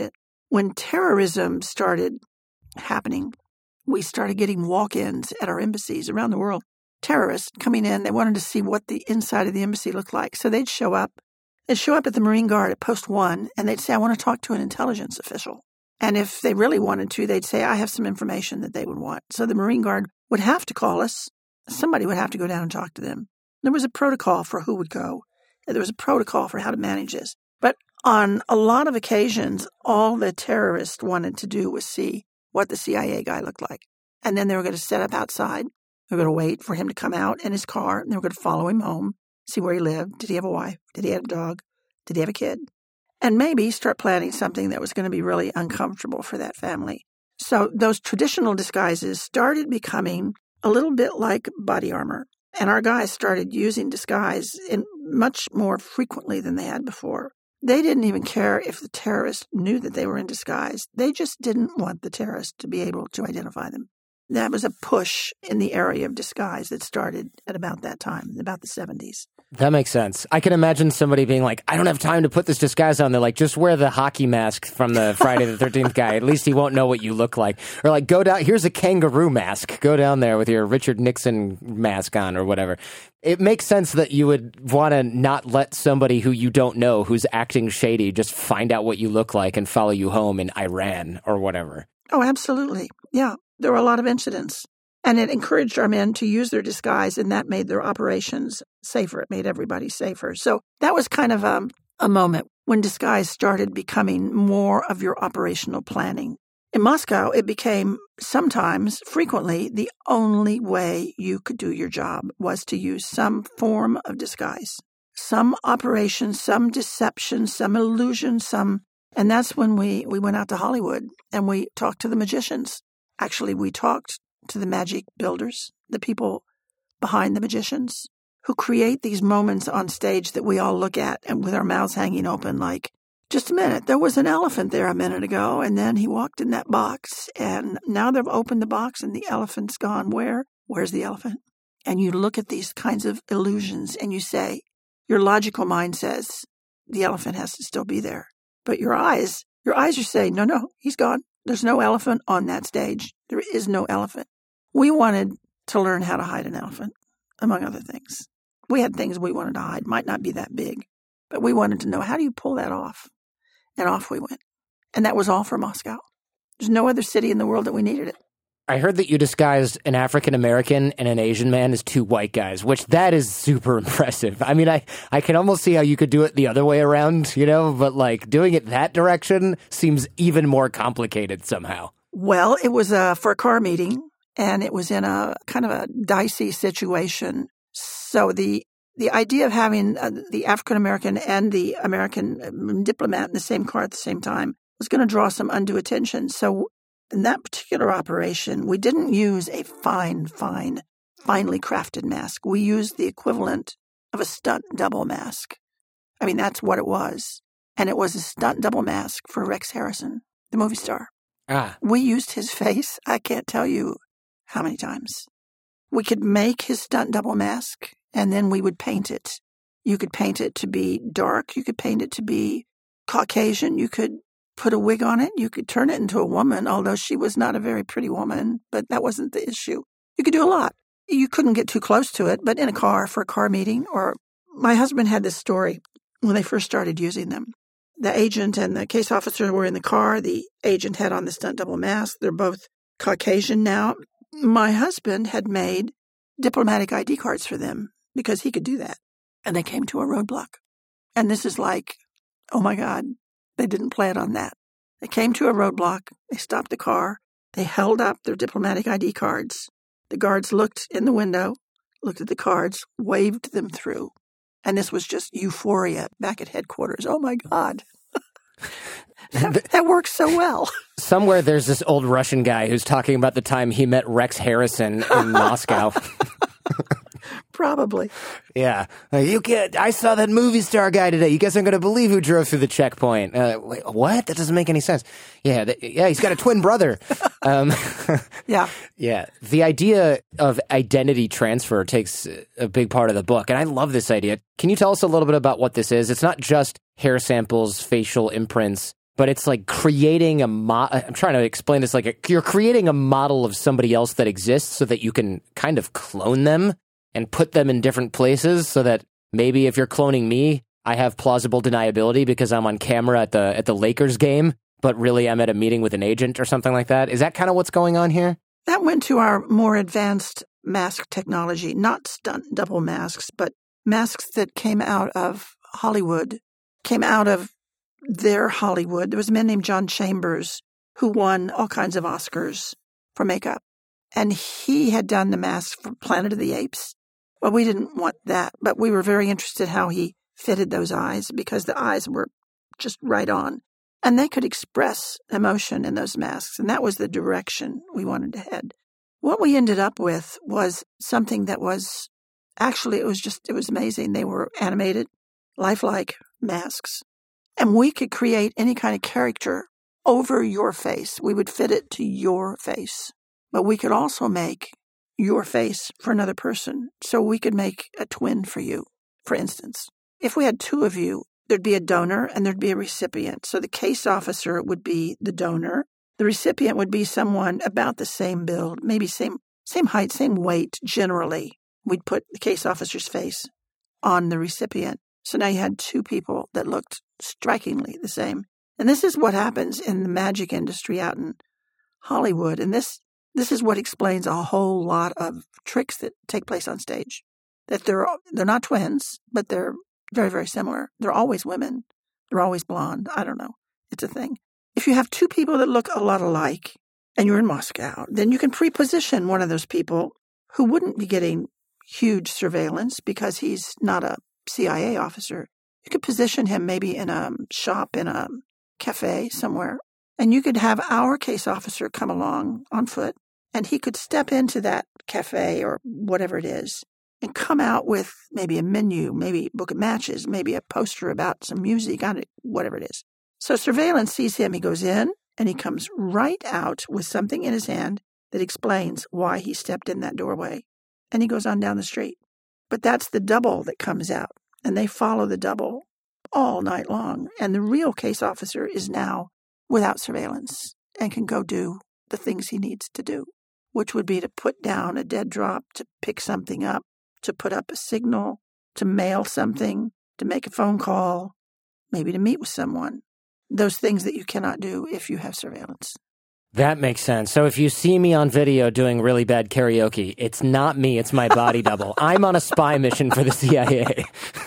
when terrorism started happening, we started getting walk-ins at our embassies around the world. Terrorists coming in, they wanted to see what the inside of the embassy looked like. So they'd show up. They'd show up at the Marine Guard at Post One, and they'd say, I want to talk to an intelligence official. And if they really wanted to, they'd say, I have some information that they would want. So the Marine Guard would have to call us. Somebody would have to go down and talk to them. There was a protocol for who would go. There was a protocol for how to manage this. But on a lot of occasions, all the terrorists wanted to do was see what the C I A guy looked like. And then they were going to set up outside. They were going to wait for him to come out in his car, and they were going to follow him home, see where he lived. Did he have a wife? Did he have a dog? Did he have a kid? And maybe start planning something that was going to be really uncomfortable for that family. So those traditional disguises started becoming a little bit like body armor. And our guys started using disguise in much more frequently than they had before. They didn't even care if the terrorists knew that they were in disguise. They just didn't want the terrorists to be able to identify them. That was a push in the area of disguise that started at about that time, about the seventies. That makes sense. I can imagine somebody being like, I don't have time to put this disguise on. They're like, just wear the hockey mask from the Friday the thirteenth guy. At least he won't know what you look like. Or like, go down, here's a kangaroo mask. Go down there with your Richard Nixon mask on or whatever. It makes sense that you would want to not let somebody who you don't know, who's acting shady, just find out what you look like and follow you home in Iran or whatever. Oh, absolutely. Yeah. There were a lot of incidents. And it encouraged our men to use their disguise, and that made their operations safer. It made everybody safer. So that was kind of a, a moment when disguise started becoming more of your operational planning. In Moscow, it became sometimes, frequently, the only way you could do your job was to use some form of disguise, some operation, some deception, some illusion, some... And that's when we, we went out to Hollywood and we talked to the magicians. Actually, we talked to the magic builders, the people behind the magicians, who create these moments on stage that we all look at and with our mouths hanging open like, just a minute, there was an elephant there a minute ago, and then he walked in that box, and now they've opened the box and the elephant's gone. Where? Where's the elephant? And you look at these kinds of illusions and you say, your logical mind says, the elephant has to still be there. But your eyes, your eyes are saying, no, no, he's gone. There's no elephant on that stage. There is no elephant. We wanted to learn how to hide an elephant, among other things. We had things we wanted to hide. Might not be that big, but we wanted to know, how do you pull that off? And off we went. And that was all for Moscow. There's no other city in the world that we needed it. I heard that you disguised an African-American and an Asian man as two white guys, which that is super impressive. I mean, I, I can almost see how you could do it the other way around, you know, but like doing it that direction seems even more complicated somehow. Well, it was uh, for a car meeting, and it was in a kind of a dicey situation. So the the idea of having uh, the African-American and the American diplomat in the same car at the same time was going to draw some undue attention. So in that particular operation, we didn't use a fine, fine, finely crafted mask. We used the equivalent of a stunt double mask. I mean, that's what it was. And it was a stunt double mask for Rex Harrison, the movie star. Ah. We used his face, I can't tell you how many times. We could make his stunt double mask, and then we would paint it. You could paint it to be dark. You could paint it to be Caucasian. You could put a wig on it. You could turn it into a woman, although she was not a very pretty woman, but that wasn't the issue. You could do a lot. You couldn't get too close to it, but in a car for a car meeting, or my husband had this story when they first started using them. The agent and the case officer were in the car. The agent had on the stunt double mask. They're both Caucasian now. My husband had made diplomatic I D cards for them because he could do that. And they came to a roadblock. And this is like, oh my God, they didn't plan on that. They came to a roadblock. They stopped the car. They held up their diplomatic I D cards. The guards looked in the window, looked at the cards, waved them through. And this was just euphoria back at headquarters. Oh, my God. that, that works so well. Somewhere there's this old Russian guy who's talking about the time he met Rex Harrison in Moscow. Probably. Yeah. Uh, you can't, I saw that movie star guy today. You guys aren't going to believe who drove through the checkpoint. Uh, wait, what? That doesn't make any sense. Yeah. Th- yeah. He's got a twin brother. Um, yeah. Yeah. The idea of identity transfer takes a big part of the book. And I love this idea. Can you tell us a little bit about what this is? It's not just hair samples, facial imprints, but it's like creating a mo- I'm trying to explain this like a, you're creating a model of somebody else that exists so that you can kind of clone them and put them in different places so that maybe if you're cloning me, I have plausible deniability because I'm on camera at the at the Lakers game, but really I'm at a meeting with an agent or something like that. Is that kind of what's going on here? That went to our more advanced mask technology, not stunt double masks, but masks that came out of Hollywood, came out of their Hollywood. There was a man named John Chambers who won all kinds of Oscars for makeup. And he had done the masks for Planet of the Apes. Well, we didn't want that, but we were very interested how he fitted those eyes because the eyes were just right on. And they could express emotion in those masks. And that was the direction we wanted to head. What we ended up with was something that was, actually, it was just, it was amazing. They were animated, lifelike masks. And we could create any kind of character over your face. We would fit it to your face. But we could also make your face for another person. So we could make a twin for you, for instance. If we had two of you, there'd be a donor and there'd be a recipient. So the case officer would be the donor. The recipient would be someone about the same build, maybe same same height, same weight, generally. We'd put the case officer's face on the recipient. So now you had two people that looked strikingly the same. And this is what happens in the magic industry out in Hollywood. And this this is what explains a whole lot of tricks that take place on stage. That they're they're not twins, but they're very, very similar. They're always women. They're always blonde. I don't know. It's a thing. If you have two people that look a lot alike and you're in Moscow, then you can pre-position one of those people who wouldn't be getting huge surveillance because he's not a C I A officer. You could position him maybe in a shop, in a cafe somewhere, and you could have our case officer come along on foot, and he could step into that cafe or whatever it is and come out with maybe a menu, maybe a book of matches, maybe a poster about some music on it, whatever it is. So surveillance sees him. He goes in, and he comes right out with something in his hand that explains why he stepped in that doorway. And he goes on down the street. But that's the double that comes out, and they follow the double all night long. And the real case officer is now without surveillance and can go do the things he needs to do, which would be to put down a dead drop, to pick something up, to put up a signal, to mail something, to make a phone call, maybe to meet with someone. Those things that you cannot do if you have surveillance. That makes sense. So if you see me on video doing really bad karaoke, it's not me, it's my body double. I'm on a spy mission for the C I A.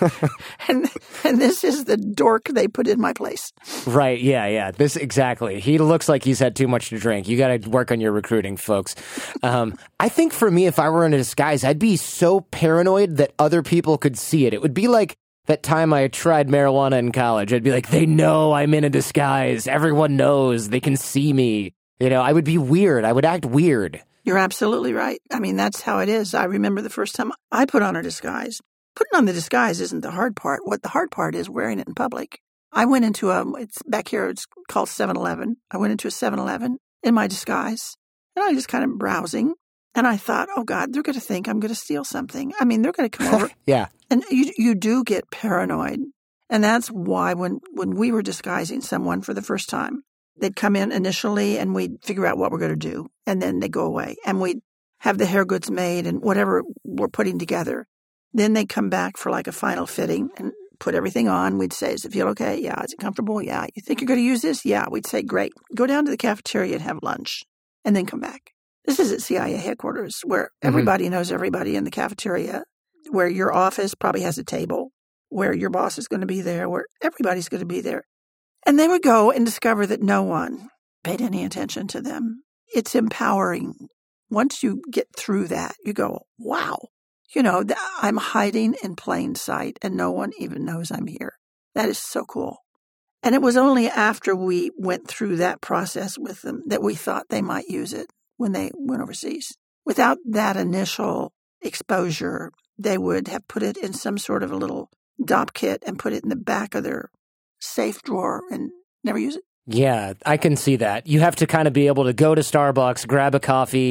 and and this is the dork they put in my place. Right, yeah, yeah. This exactly. He looks like he's had too much to drink. You got to work on your recruiting, folks. Um, I think for me, if I were in a disguise, I'd be so paranoid that other people could see it. It would be like that time I tried marijuana in college. I'd be like, they know I'm in a disguise. Everyone knows. They can see me. You know, I would be weird. I would act weird. You're absolutely right. I mean, that's how it is. I remember the first time I put on a disguise. Putting on the disguise isn't the hard part. What the hard part is wearing it in public. I went into a, it's back here, it's called seven eleven. I went into a seven eleven in my disguise, and I just kind of browsing. And I thought, oh, God, they're going to think I'm going to steal something. I mean, they're going to come over. Yeah. And you you do get paranoid. And that's why when, when we were disguising someone for the first time, they'd come in initially and we'd figure out what we're going to do. And then they'd go away. And we'd have the hair goods made and whatever we're putting together. Then they'd come back for like a final fitting and put everything on. We'd say, does it feel okay? Yeah. Is it comfortable? Yeah. You think you're going to use this? Yeah. We'd say, great. Go down to the cafeteria and have lunch and then come back. This is at C I A headquarters where mm-hmm. everybody knows everybody in the cafeteria, where your office probably has a table, where your boss is going to be there, where everybody's going to be there. And they would go and discover that no one paid any attention to them. It's empowering. Once you get through that, you go, wow, you know, I'm hiding in plain sight and no one even knows I'm here. That is so cool. And it was only after we went through that process with them that we thought they might use it when they went overseas. Without that initial exposure, they would have put it in some sort of a little dop kit and put it in the back of their safe drawer and never use it. Yeah, I can see that. You have to kind of be able to go to Starbucks, grab a coffee,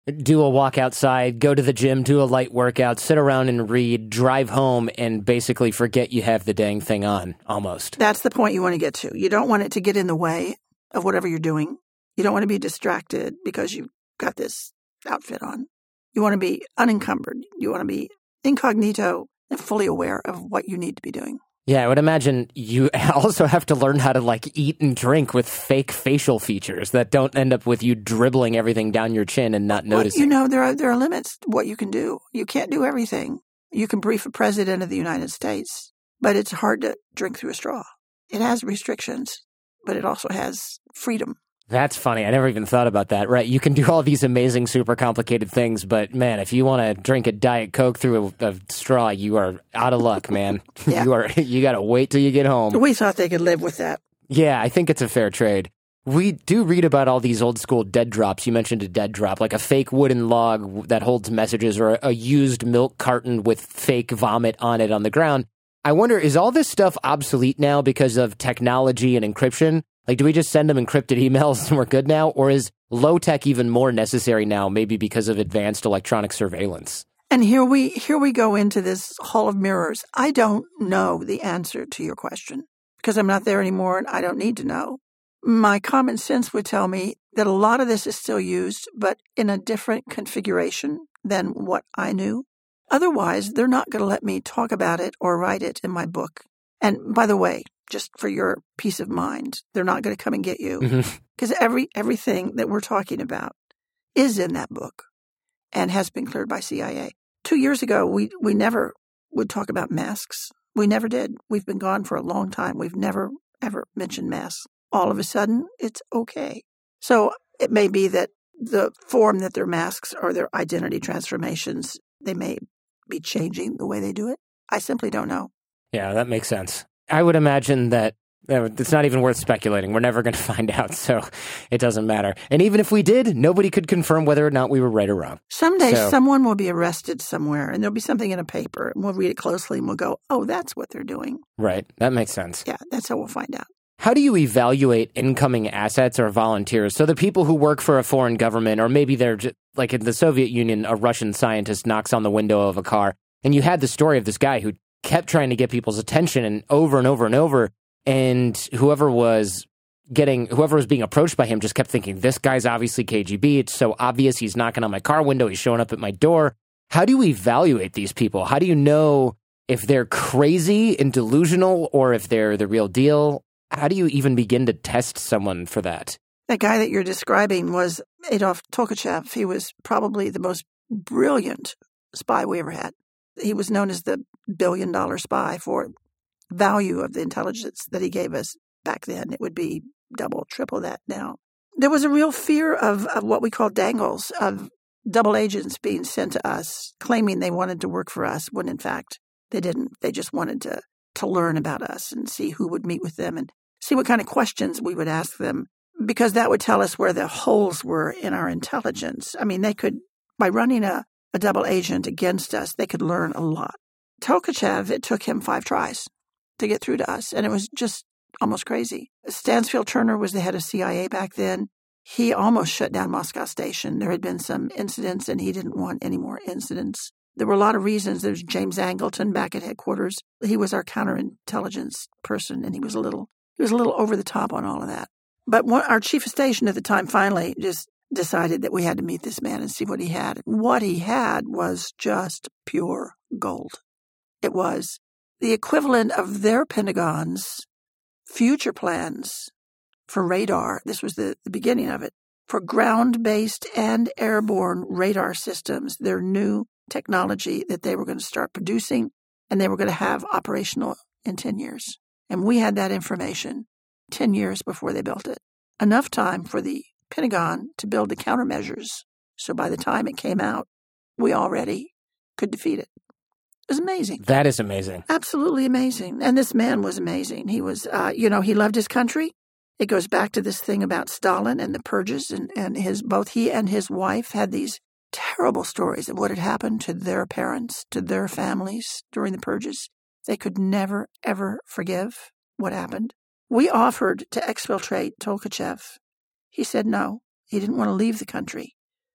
do a walk outside, go to the gym, do a light workout, sit around and read, drive home, and basically forget you have the dang thing on, almost. That's the point you want to get to. You don't want it to get in the way of whatever you're doing. You don't want to be distracted because you've got this outfit on. You want to be unencumbered. You want to be incognito and fully aware of what you need to be doing. Yeah, I would imagine you also have to learn how to, like, eat and drink with fake facial features that don't end up with you dribbling everything down your chin and not Well, noticing. you know, there are there are limits to what you can do. You can't do everything. You can brief a president of the United States, but it's hard to drink through a straw. It has restrictions, but it also has freedom. That's funny. I never even thought about that. Right. You can do all these amazing, super complicated things, but man, if you want to drink a Diet Coke through a, a straw, you are out of luck, man. Yeah. You are, you got to wait till you get home. We thought they could live with that. Yeah, I think it's a fair trade. We do read about all these old school dead drops. You mentioned a dead drop, like a fake wooden log that holds messages or a, a used milk carton with fake vomit on it on the ground. I wonder, is all this stuff obsolete now because of technology and encryption? Like, do we just send them encrypted emails and we're good now? Or is low tech even more necessary now, maybe because of advanced electronic surveillance? And here we here we go into this hall of mirrors. I don't know the answer to your question because I'm not there anymore and I don't need to know. My common sense would tell me that a lot of this is still used, but in a different configuration than what I knew. Otherwise, they're not going to let me talk about it or write it in my book. And by the way, just for your peace of mind, they're not going to come and get you because mm-hmm. every everything that we're talking about is in that book and has been cleared by C I A. Two years ago, we, we never would talk about masks. We never did. We've been gone for a long time. We've never, ever mentioned masks. All of a sudden, it's okay. So it may be that the form that their masks or their identity transformations, they may be changing the way they do it. I simply don't know. Yeah, that makes sense. I would imagine that uh, it's not even worth speculating. We're never going to find out, so it doesn't matter. And even if we did, nobody could confirm whether or not we were right or wrong. Someday so, someone will be arrested somewhere, and there'll be something in a paper, and we'll read it closely, and we'll go, oh, that's what they're doing. Right. That makes sense. Yeah, that's how we'll find out. How do you evaluate incoming assets or volunteers? So the people who work for a foreign government, or maybe they're just, like in the Soviet Union, a Russian scientist knocks on the window of a car, and you had the story of this guy who kept trying to get people's attention and over and over and over. And whoever was getting, whoever was being approached by him just kept thinking, this guy's obviously K G B. It's so obvious. He's knocking on my car window. He's showing up at my door. How do you evaluate these people? How do you know if they're crazy and delusional or if they're the real deal? How do you even begin to test someone for that? That guy that you're describing was Adolf Tolkachev. He was probably the most brilliant spy we ever had. He was known as the billion-dollar spy for value of the intelligence that he gave us back then. It would be double, triple that now. There was a real fear of, of what we call dangles, of double agents being sent to us, claiming they wanted to work for us, when in fact they didn't. They just wanted to, to learn about us and see who would meet with them and see what kind of questions we would ask them, because that would tell us where the holes were in our intelligence. I mean, they could, by running a a double agent against us, they could learn a lot. Tolkachev, it took him five tries to get through to us, and it was just almost crazy. Stansfield Turner was the head of C I A back then. He almost shut down Moscow Station. There had been some incidents, and he didn't want any more incidents. There were a lot of reasons. There was James Angleton back at headquarters. He was our counterintelligence person, and he was a little he was a little over the top on all of that. But one, our chief of station at the time finally just decided that we had to meet this man and see what he had. What he had was just pure gold. It was the equivalent of their Pentagon's future plans for radar. This was the, the beginning of it. For ground-based and airborne radar systems, their new technology that they were going to start producing, and they were going to have operational in ten years. And we had that information ten years before they built it. Enough time for the Pentagon to build the countermeasures. So by the time it came out, we already could defeat it. It was amazing. That is amazing. Absolutely amazing. And this man was amazing. He was, uh, you know, he loved his country. It goes back to this thing about Stalin and the purges, and, and his both he and his wife had these terrible stories of what had happened to their parents, to their families during the purges. They could never, ever forgive what happened. We offered to exfiltrate Tolkachev. He said no. He didn't want to leave the country.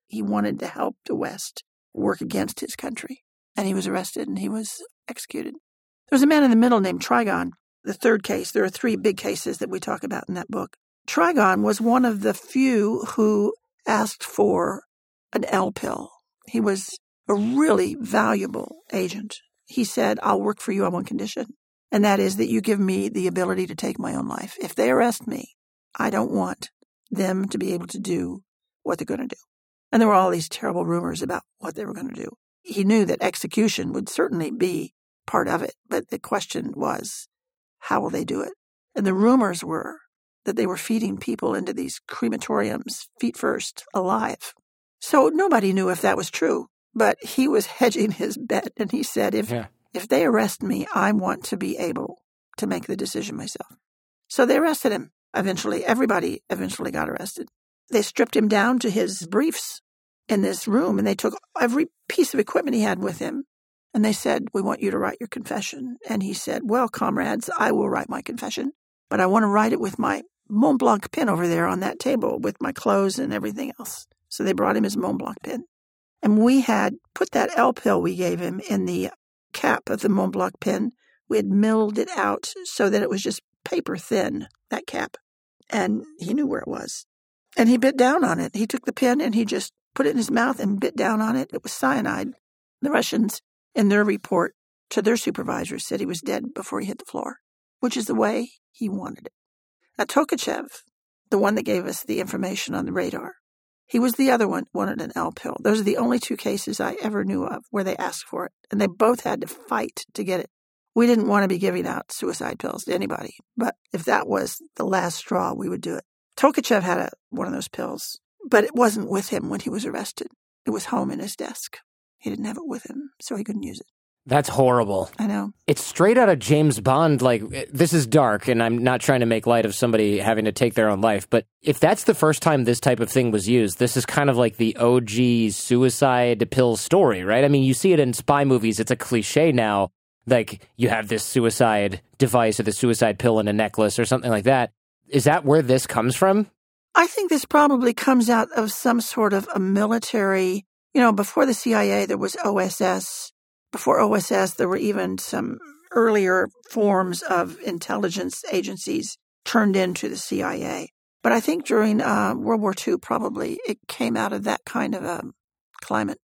He wanted to help the West work against his country. And he was arrested and he was executed. There was a man in the middle named Trigon. The third case, there are three big cases that we talk about in that book. Trigon was one of the few who asked for an L pill. He was a really valuable agent. He said, I'll work for you on one condition, and that is that you give me the ability to take my own life. If they arrest me, I don't want them to be able to do what they're going to do. And there were all these terrible rumors about what they were going to do. He knew that execution would certainly be part of it, but the question was, how will they do it? And the rumors were that they were feeding people into these crematoriums, feet first, alive. So nobody knew if that was true, but he was hedging his bet, and he said, if yeah. if they arrest me, I want to be able to make the decision myself. So they arrested him. Eventually, everybody eventually got arrested. They stripped him down to his briefs in this room, and they took every piece of equipment he had with him, and they said, we want you to write your confession. And he said, well, comrades, I will write my confession, but I want to write it with my Mont Blanc pen over there on that table with my clothes and everything else. So they brought him his Mont Blanc pen. And we had put that L pill we gave him in the cap of the Mont Blanc pen. We had milled it out so that it was just paper thin, that cap. And he knew where it was. And he bit down on it. He took the pen and he just put it in his mouth and bit down on it. It was cyanide. The Russians, in their report to their supervisors, said he was dead before he hit the floor, which is the way he wanted it. Now, Tolkachev, the one that gave us the information on the radar, he was the other one, wanted an L pill. Those are the only two cases I ever knew of where they asked for it, and they both had to fight to get it. We didn't want to be giving out suicide pills to anybody, but if that was the last straw, we would do it. Tolkachev had a, one of those pills, but it wasn't with him when he was arrested. It was home in his desk. He didn't have it with him, so he couldn't use it. That's horrible. I know. It's straight out of James Bond. Like, this is dark, and I'm not trying to make light of somebody having to take their own life, but if that's the first time this type of thing was used, this is kind of like the O G suicide pill story, right? I mean, you see it in spy movies. It's a cliche now. Like, you have this suicide device or the suicide pill in a necklace or something like that. Is that where this comes from? I think this probably comes out of some sort of a military, you know, before the C I A, there was O S S. Before O S S, there were even some earlier forms of intelligence agencies turned into the C I A. But I think during uh, World War Two, probably, it came out of that kind of a climate.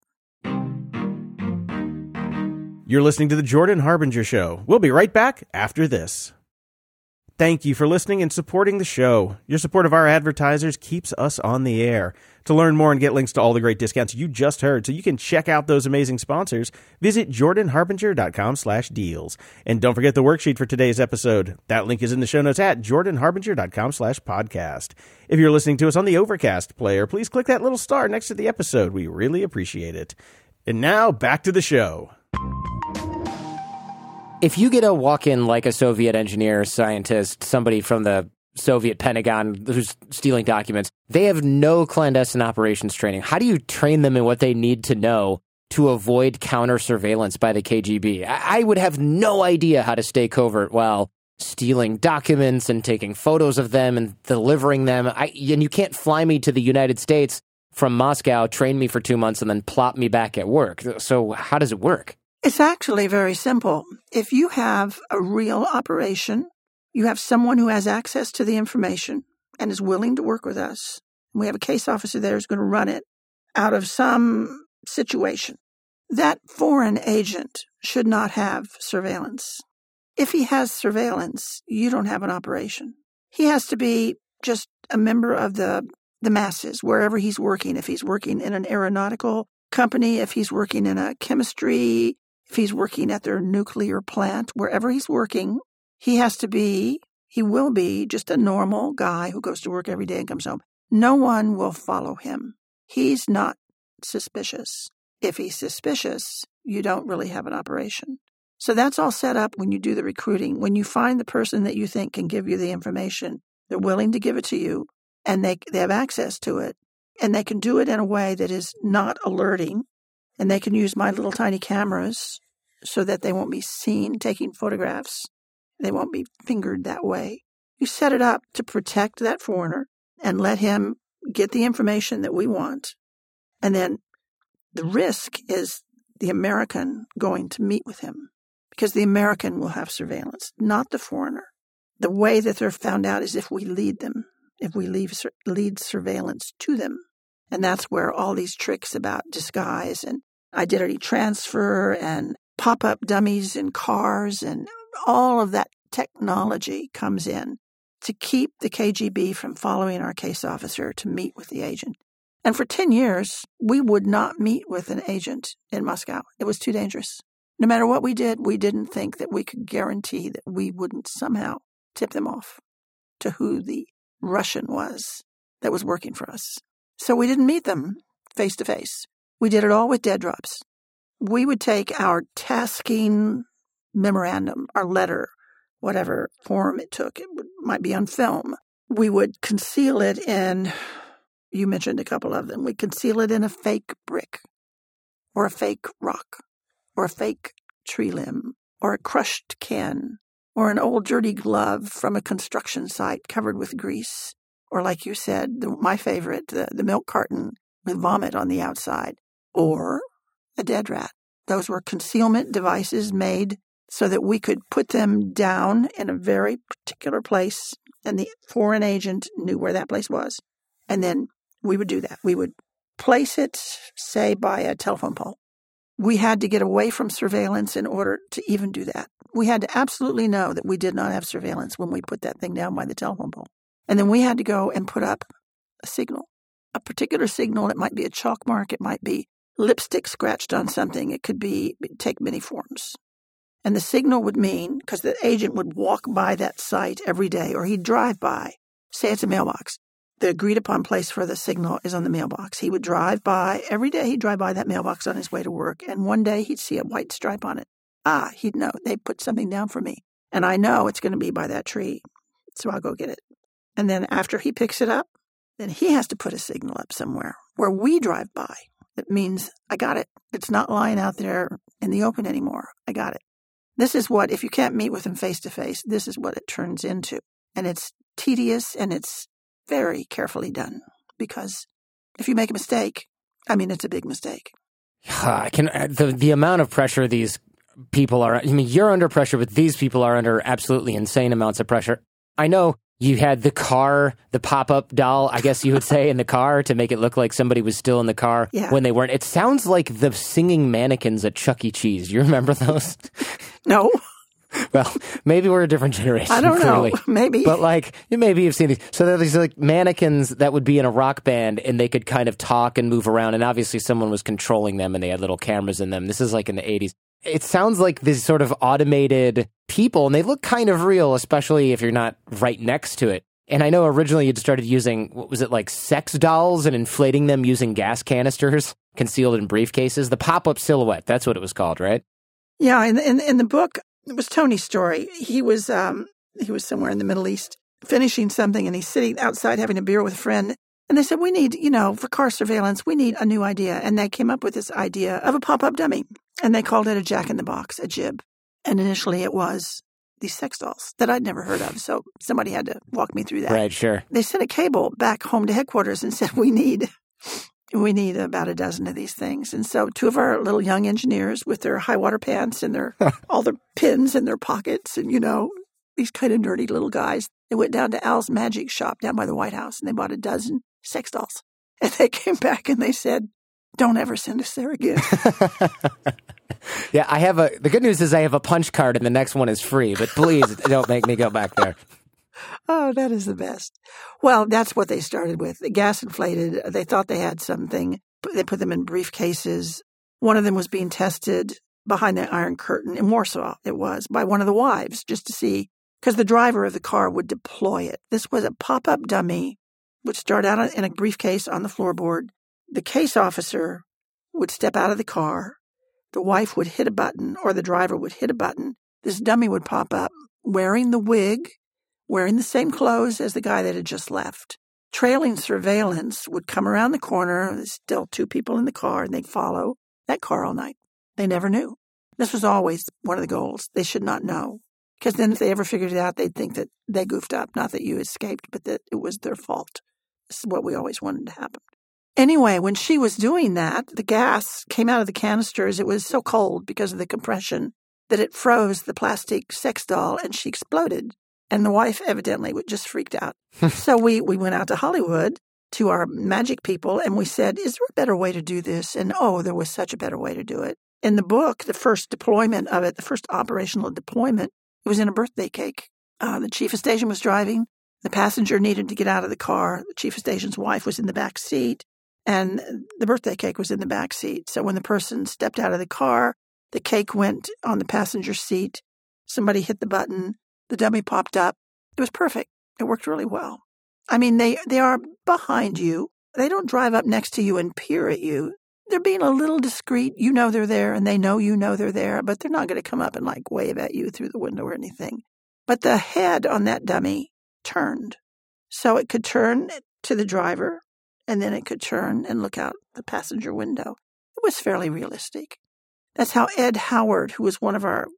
You're listening to The Jordan Harbinger Show. We'll be right back after this. Thank you for listening and supporting the show. Your support of our advertisers keeps us on the air. To learn more and get links to all the great discounts you just heard so you can check out those amazing sponsors, visit jordanharbinger.com slash deals. And don't forget the worksheet for today's episode. That link is in the show notes at jordanharbinger.com slash podcast. If you're listening to us on the Overcast player, please click that little star next to the episode. We really appreciate it. And now, back to the show. If you get a walk-in like a Soviet engineer, scientist, somebody from the Soviet Pentagon who's stealing documents, they have no clandestine operations training. How do you train them in what they need to know to avoid counter-surveillance by the K G B? I, I would have no idea how to stay covert while stealing documents and taking photos of them and delivering them. I, and you can't fly me to the United States from Moscow, train me for two months, and then plop me back at work. So how does it work? It's actually very simple. If you have a real operation, you have someone who has access to the information and is willing to work with us, and we have a case officer there who's going to run it out of some situation, that foreign agent should not have surveillance. If he has surveillance, you don't have an operation. He has to be just a member of the, the masses, wherever he's working. If he's working in an aeronautical company, if he's working in a chemistry, if he's working at their nuclear plant, wherever he's working, he has to be, he will be just a normal guy who goes to work every day and comes home. No one will follow him. He's not suspicious. If he's suspicious, you don't really have an operation. So that's all set up when you do the recruiting. When you find the person that you think can give you the information, they're willing to give it to you, and they they have access to it, and they can do it in a way that is not alerting. And they can use my little tiny cameras so that they won't be seen taking photographs. They won't be fingered that way. You set it up to protect that foreigner and let him get the information that we want And then the risk is the American going to meet with him, because the American will have surveillance, not the foreigner. The way that they're found out is if we lead them, if we leave, lead surveillance to them. And that's where all these tricks about disguise and identity transfer and pop-up dummies in cars and all of that technology comes in to keep the K G B from following our case officer to meet with the agent. And for ten years, we would not meet with an agent in Moscow. It was too dangerous. No matter what we did, we didn't think that we could guarantee that we wouldn't somehow tip them off to who the Russian was that was working for us. So we didn't meet them face to face. We did it all with dead drops. We would take our tasking memorandum, our letter, whatever form it took, it would, might be on film. We would conceal it in, you mentioned a couple of them, we'd conceal it in a fake brick or a fake rock or a fake tree limb or a crushed can or an old dirty glove from a construction site covered with grease. Or like you said, the, my favorite, the, the milk carton with vomit on the outside, or a dead rat. Those were concealment devices made so that we could put them down in a very particular place, and the foreign agent knew where that place was. And then we would do that. We would place it, say, by a telephone pole. We had to get away from surveillance in order to even do that. We had to absolutely know that we did not have surveillance when we put that thing down by the telephone pole. And then we had to go and put up a signal, a particular signal. It might be a chalk mark. It might be lipstick scratched on something. It could be take many forms. And the signal would mean, because the agent would walk by that site every day, or he'd drive by, say it's a mailbox. The agreed upon place for the signal is on the mailbox. He would drive by, every day he'd drive by that mailbox on his way to work, and one day he'd see a white stripe on it. Ah, he'd know, they put something down for me. And I know it's going to be by that tree, so I'll go get it. And then after he picks it up, then he has to put a signal up somewhere where we drive by. That means I got it. It's not lying out there in the open anymore. I got it. This is what, if you can't meet with him face to face, this is what it turns into. And it's tedious and it's very carefully done, because if you make a mistake, I mean, it's a big mistake. I can the the amount of pressure these people are. I mean, you're under pressure, but these people are under absolutely insane amounts of pressure. I know you had the car, the pop-up doll, I guess you would say, in the car to make it look like somebody was still in the car yeah. when they weren't. It sounds like the singing mannequins at Chuck E. Cheese. You remember those? No. Well, maybe we're a different generation. I don't clearly. know. Maybe. But like, maybe you've seen these. So there are these like mannequins that would be in a rock band and they could kind of talk and move around. And obviously someone was controlling them and they had little cameras in them. This is like in the eighties. It sounds like these sort of automated people, and they look kind of real, especially if you're not right next to it. And I know originally you'd started using, what was it, like sex dolls and inflating them using gas canisters concealed in briefcases? The pop-up silhouette, that's what it was called, right? Yeah, in, in, in the book, it was Tony's story. He was um, he was somewhere in the Middle East finishing something, and he's sitting outside having a beer with a friend. And they said, we need, you know, for car surveillance, we need a new idea. And they came up with this idea of a pop-up dummy. And they called it a jack-in-the-box, a jib. And initially it was these sex dolls that I'd never heard of. So somebody had to walk me through that. Right, sure. They sent a cable back home to headquarters and said, we need we need about a dozen of these things. And so two of our little young engineers with their high-water pants and their all their pins in their pockets and, you know, these kind of nerdy little guys, they went down to Al's Magic Shop down by the White House and they bought a dozen sex dolls. And they came back and they said, don't ever send us there again. Yeah, I have a, the good news is I have a punch card and the next one is free, but please don't make me go back there. Oh, that is the best. Well, that's what they started with. The gas inflated. They thought they had something. They put them in briefcases. One of them was being tested behind the Iron Curtain in Warsaw, it was, by one of the wives, just to see, because the driver of the car would deploy it. This was a pop-up dummy, would start out in a briefcase on the floorboard. The case officer would step out of the car. The wife would hit a button, or the driver would hit a button. This dummy would pop up, wearing the wig, wearing the same clothes as the guy that had just left. Trailing surveillance would come around the corner. There's still two people in the car, and they'd follow that car all night. They never knew. This was always one of the goals. They should not know. Because then if they ever figured it out, they'd think that they goofed up. Not that you escaped, but that it was their fault. This is what we always wanted to happen. Anyway, when she was doing that, the gas came out of the canisters. It was so cold because of the compression that it froze the plastic sex doll, and she exploded. And the wife evidently just freaked out. So we, we went out to Hollywood to our magic people, and we said, is there a better way to do this? And, oh, there was such a better way to do it. In the book, the first deployment of it, the first operational deployment, it was in a birthday cake. Uh, the chief of station was driving. The passenger needed to get out of the car. The chief of station's wife was in the back seat, and the birthday cake was in the back seat. So when the person stepped out of the car, the cake went on the passenger seat. Somebody hit the button. The dummy popped up. It was perfect. It worked really well. I mean, they, they are behind you. They don't drive up next to you and peer at you. They're being a little discreet. You know they're there, and they know you know they're there, but they're not going to come up and, like, wave at you through the window or anything. But the head on that dummy turned. So it could turn to the driver, and then it could turn and look out the passenger window. It was fairly realistic. That's how Ed Howard, who was one of our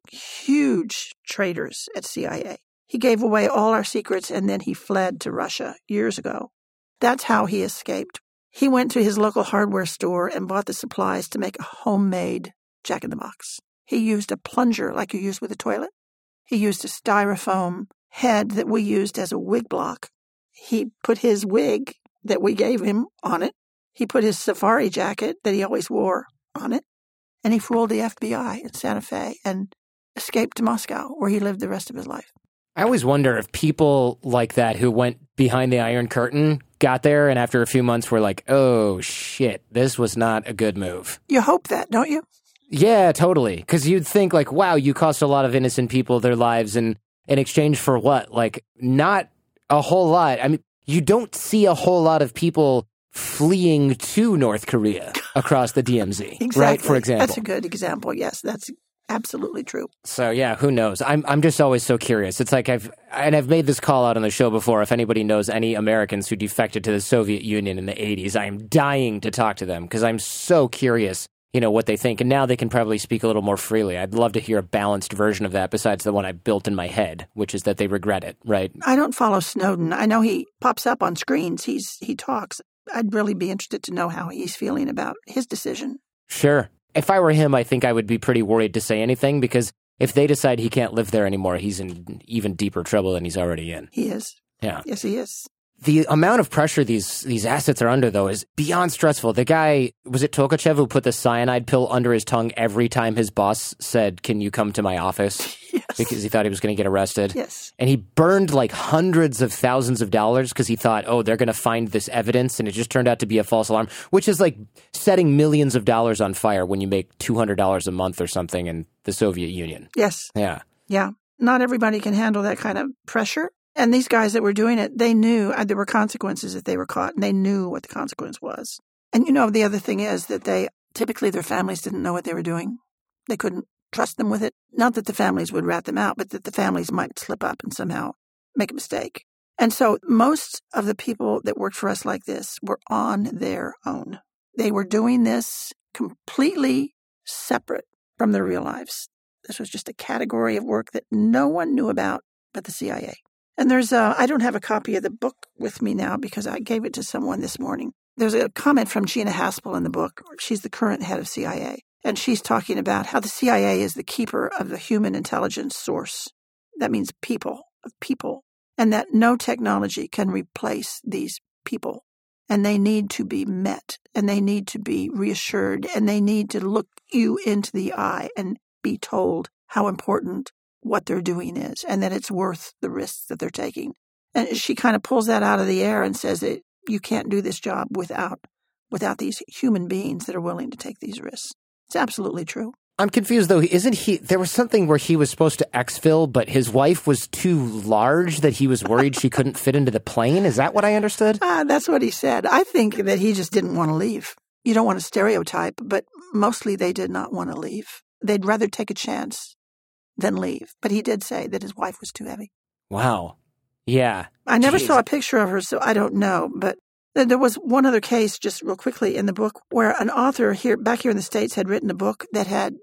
huge traders at C I A, he gave away all our secrets, and then he fled to Russia years ago. That's how he escaped. He went to his local hardware store and bought the supplies to make a homemade Jack-in-the-Box. He used a plunger like you use with a toilet. He used a styrofoam head that we used as a wig block. He put his wig that we gave him on it. He put his safari jacket that he always wore on it. And he fooled the F B I in Santa Fe and escaped to Moscow, where he lived the rest of his life. I always wonder if people like that who went behind the Iron Curtain got there and after a few months were like, oh, shit, this was not a good move. You hope that, don't you? Yeah, totally. Because you'd think like, wow, you cost a lot of innocent people their lives and in exchange for what? Like, not a whole lot. I mean, you don't see a whole lot of people fleeing to North Korea across the D M Z, exactly. Right? For example. That's a good example. Yes, that's absolutely true. So yeah, who knows? I'm I'm just always so curious. It's like I've and I've made this call out on the show before. If anybody knows any Americans who defected to the Soviet Union in the eighties, I am dying to talk to them because I'm so curious, you know, what they think. And now they can probably speak a little more freely. I'd love to hear a balanced version of that besides the one I built in my head, which is that they regret it, right? I don't follow Snowden. I know he pops up on screens. He's he talks. I'd really be interested to know how he's feeling about his decision. Sure. If I were him, I think I would be pretty worried to say anything because if they decide he can't live there anymore, he's in even deeper trouble than he's already in. He is. Yeah. Yes, he is. The amount of pressure these these assets are under, though, is beyond stressful. The guy, was it Tokachev who put the cyanide pill under his tongue every time his boss said, can you come to my office? Yes. Because he thought he was going to get arrested. Yes. And he burned like hundreds of thousands of dollars because he thought, oh, they're going to find this evidence. And it just turned out to be a false alarm, which is like setting millions of dollars on fire when you make two hundred dollars a month or something in the Soviet Union. Yes. Yeah. Yeah. Not everybody can handle that kind of pressure. And these guys that were doing it, they knew there were consequences if they were caught, and they knew what the consequence was. And, you know, the other thing is that they typically their families didn't know what they were doing. They couldn't trust them with it. Not that the families would rat them out, but that the families might slip up and somehow make a mistake. And so most of the people that worked for us like this were on their own. They were doing this completely separate from their real lives. This was just a category of work that no one knew about but the C I A. And there's a, I don't have a copy of the book with me now because I gave it to someone this morning. There's a comment from Gina Haspel in the book. She's the current head of C I A. And she's talking about how the C I A is the keeper of the human intelligence source. That means people, of people. And that no technology can replace these people. And they need to be met. And they need to be reassured. And they need to look you into the eye and be told how important what they're doing is, and that it's worth the risks that they're taking. And she kind of pulls that out of the air and says that you can't do this job without without these human beings that are willing to take these risks. It's absolutely true. I'm confused, though. Isn't he, there was something where he was supposed to exfil, but his wife was too large that he was worried she couldn't fit into the plane? Is that what I understood? Ah, that's what he said. I think that he just didn't want to leave. You don't want to stereotype, but mostly they did not want to leave. They'd rather take a chance than leave. But he did say that his wife was too heavy. Wow. Yeah. I never Jeez. saw a picture of her, so I don't know. But there was one other case, just real quickly, in the book where an author here, back here in the States, had written a book that had,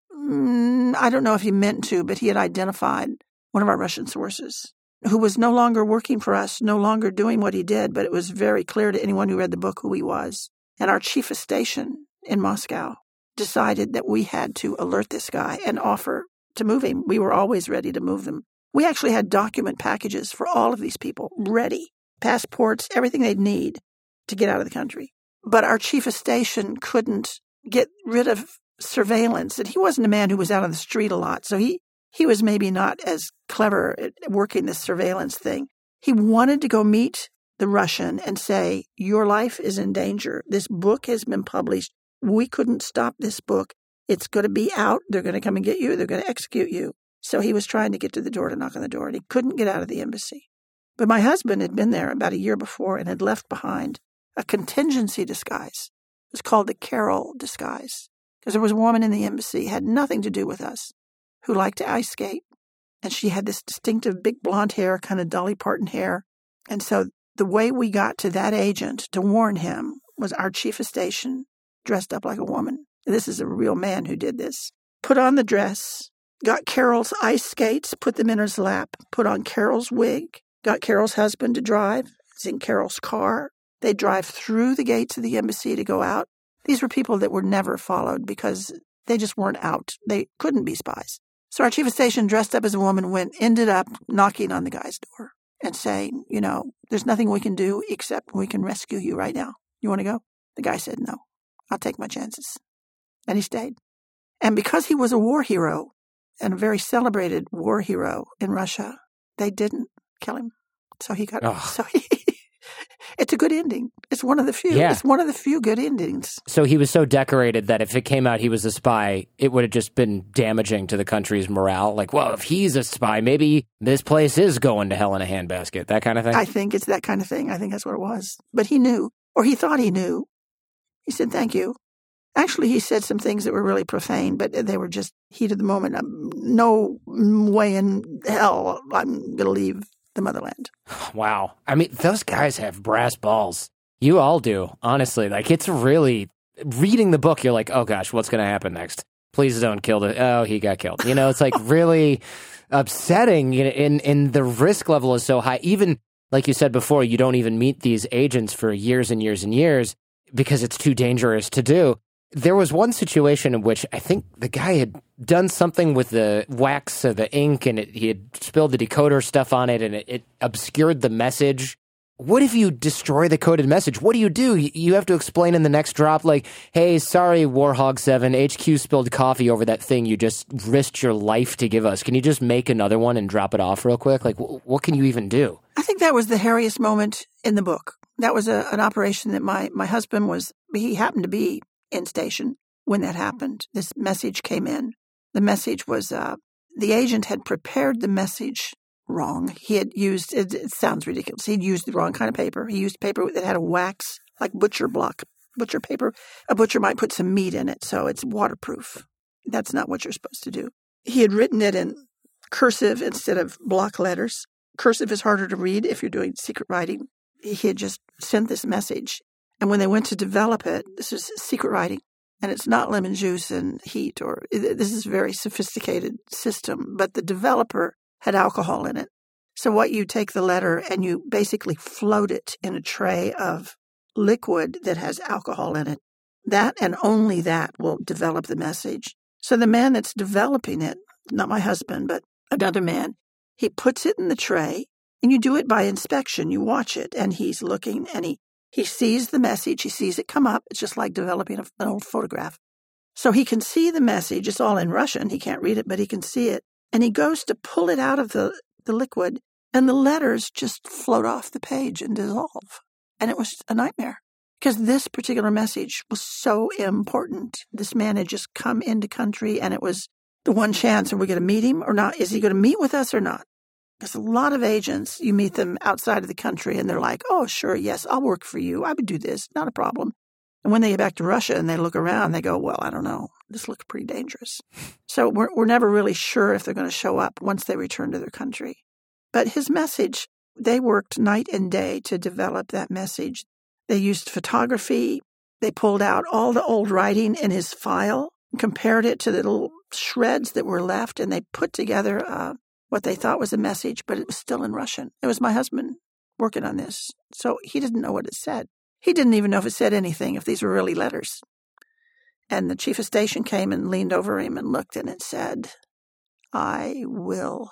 mm, I don't know if he meant to, but he had identified one of our Russian sources who was no longer working for us, no longer doing what he did, but it was very clear to anyone who read the book who he was. And our chief of station in Moscow decided that we had to alert this guy and offer to move him. We were always ready to move them. We actually had document packages for all of these people ready, passports, everything they'd need to get out of the country. But our chief of station couldn't get rid of surveillance. And he wasn't a man who was out on the street a lot, so he, he was maybe not as clever at working this surveillance thing. He wanted to go meet the Russian and say, your life is in danger. This book has been published. We couldn't stop this book. It's going to be out. They're going to come and get you. They're going to execute you. So he was trying to get to the door to knock on the door, and he couldn't get out of the embassy. But my husband had been there about a year before and had left behind a contingency disguise. It was called the Carol disguise, because there was a woman in the embassy, had nothing to do with us, who liked to ice skate. And she had this distinctive big blonde hair, kind of Dolly Parton hair. And so the way we got to that agent to warn him was our chief of station dressed up like a woman. This is a real man who did this. Put on the dress, got Carol's ice skates, put them in his lap, put on Carol's wig, got Carol's husband to drive. It's in Carol's car. They drive through the gates of the embassy to go out. These were people that were never followed because they just weren't out. They couldn't be spies. So our chief of station, dressed up as a woman, went, ended up knocking on the guy's door and saying, you know, there's nothing we can do except we can rescue you right now. You want to go? The guy said, no, I'll take my chances. And he stayed. And because he was a war hero and a very celebrated war hero in Russia, they didn't kill him. So he got, oh. so he, it's a good ending. It's one of the few. Yeah. It's one of the few good endings. So he was so decorated that if it came out he was a spy, it would have just been damaging to the country's morale. Like, well, if he's a spy, maybe this place is going to hell in a handbasket, that kind of thing? I think it's that kind of thing. I think that's what it was. But he knew, or he thought he knew. He said, thank you. Actually, he said some things that were really profane, but they were just heat of the moment. Um, no way in hell I'm going to leave the motherland. Wow. I mean, those guys have brass balls. You all do, honestly. Like, it's really, reading the book, you're like, oh gosh, what's going to happen next? Please don't kill the, oh, he got killed. You know, it's like really upsetting, and, and the risk level is so high. Even, like you said before, you don't even meet these agents for years and years and years because it's too dangerous to do. There was one situation in which I think the guy had done something with the wax or the ink, and it, he had spilled the decoder stuff on it, and it, it obscured the message. What if you destroy the coded message? What do you do? You have to explain in the next drop, like, hey, sorry, Warhog seven, H Q spilled coffee over that thing you just risked your life to give us. Can you just make another one and drop it off real quick? Like, wh- what can you even do? I think that was the hairiest moment in the book. That was a, an operation that my, my husband was, he happened to be in station when that happened. This message came in. The message was, uh, the agent had prepared the message wrong. He had used, it, it sounds ridiculous, he'd used the wrong kind of paper. He used paper that had a wax, like butcher block, butcher paper. A butcher might put some meat in it, so it's waterproof. That's not what you're supposed to do. He had written it in cursive instead of block letters. Cursive is harder to read if you're doing secret writing. He had just sent this message. And when they went to develop it, this is secret writing, and it's not lemon juice and heat, or this is a very sophisticated system, but the developer had alcohol in it. So what you take the letter and you basically float it in a tray of liquid that has alcohol in it. That and only that will develop the message. So the man that's developing it, not my husband, but another man, he puts it in the tray, and you do it by inspection. You watch it, and he's looking, and he He sees the message. He sees it come up. It's just like developing a, an old photograph. So he can see the message. It's all in Russian. He can't read it, but he can see it. And he goes to pull it out of the, the liquid, and the letters just float off the page and dissolve. And it was a nightmare because this particular message was so important. This man had just come into country, and it was the one chance. Are we going to meet him or not? Is he going to meet with us or not? Because a lot of agents, you meet them outside of the country, and they're like, oh, sure, yes, I'll work for you. I would do this. Not a problem. And when they get back to Russia and they look around, they go, well, I don't know. This looks pretty dangerous. So we're, we're never really sure if they're going to show up once they return to their country. But his message, they worked night and day to develop that message. They used photography. They pulled out all the old writing in his file, compared it to the little shreds that were left, and they put together uh, what they thought was a message, but it was still in Russian. It was my husband working on this, so he didn't know what it said. He didn't even know if it said anything, if these were really letters. And the chief of station came and leaned over him and looked, and it said, I will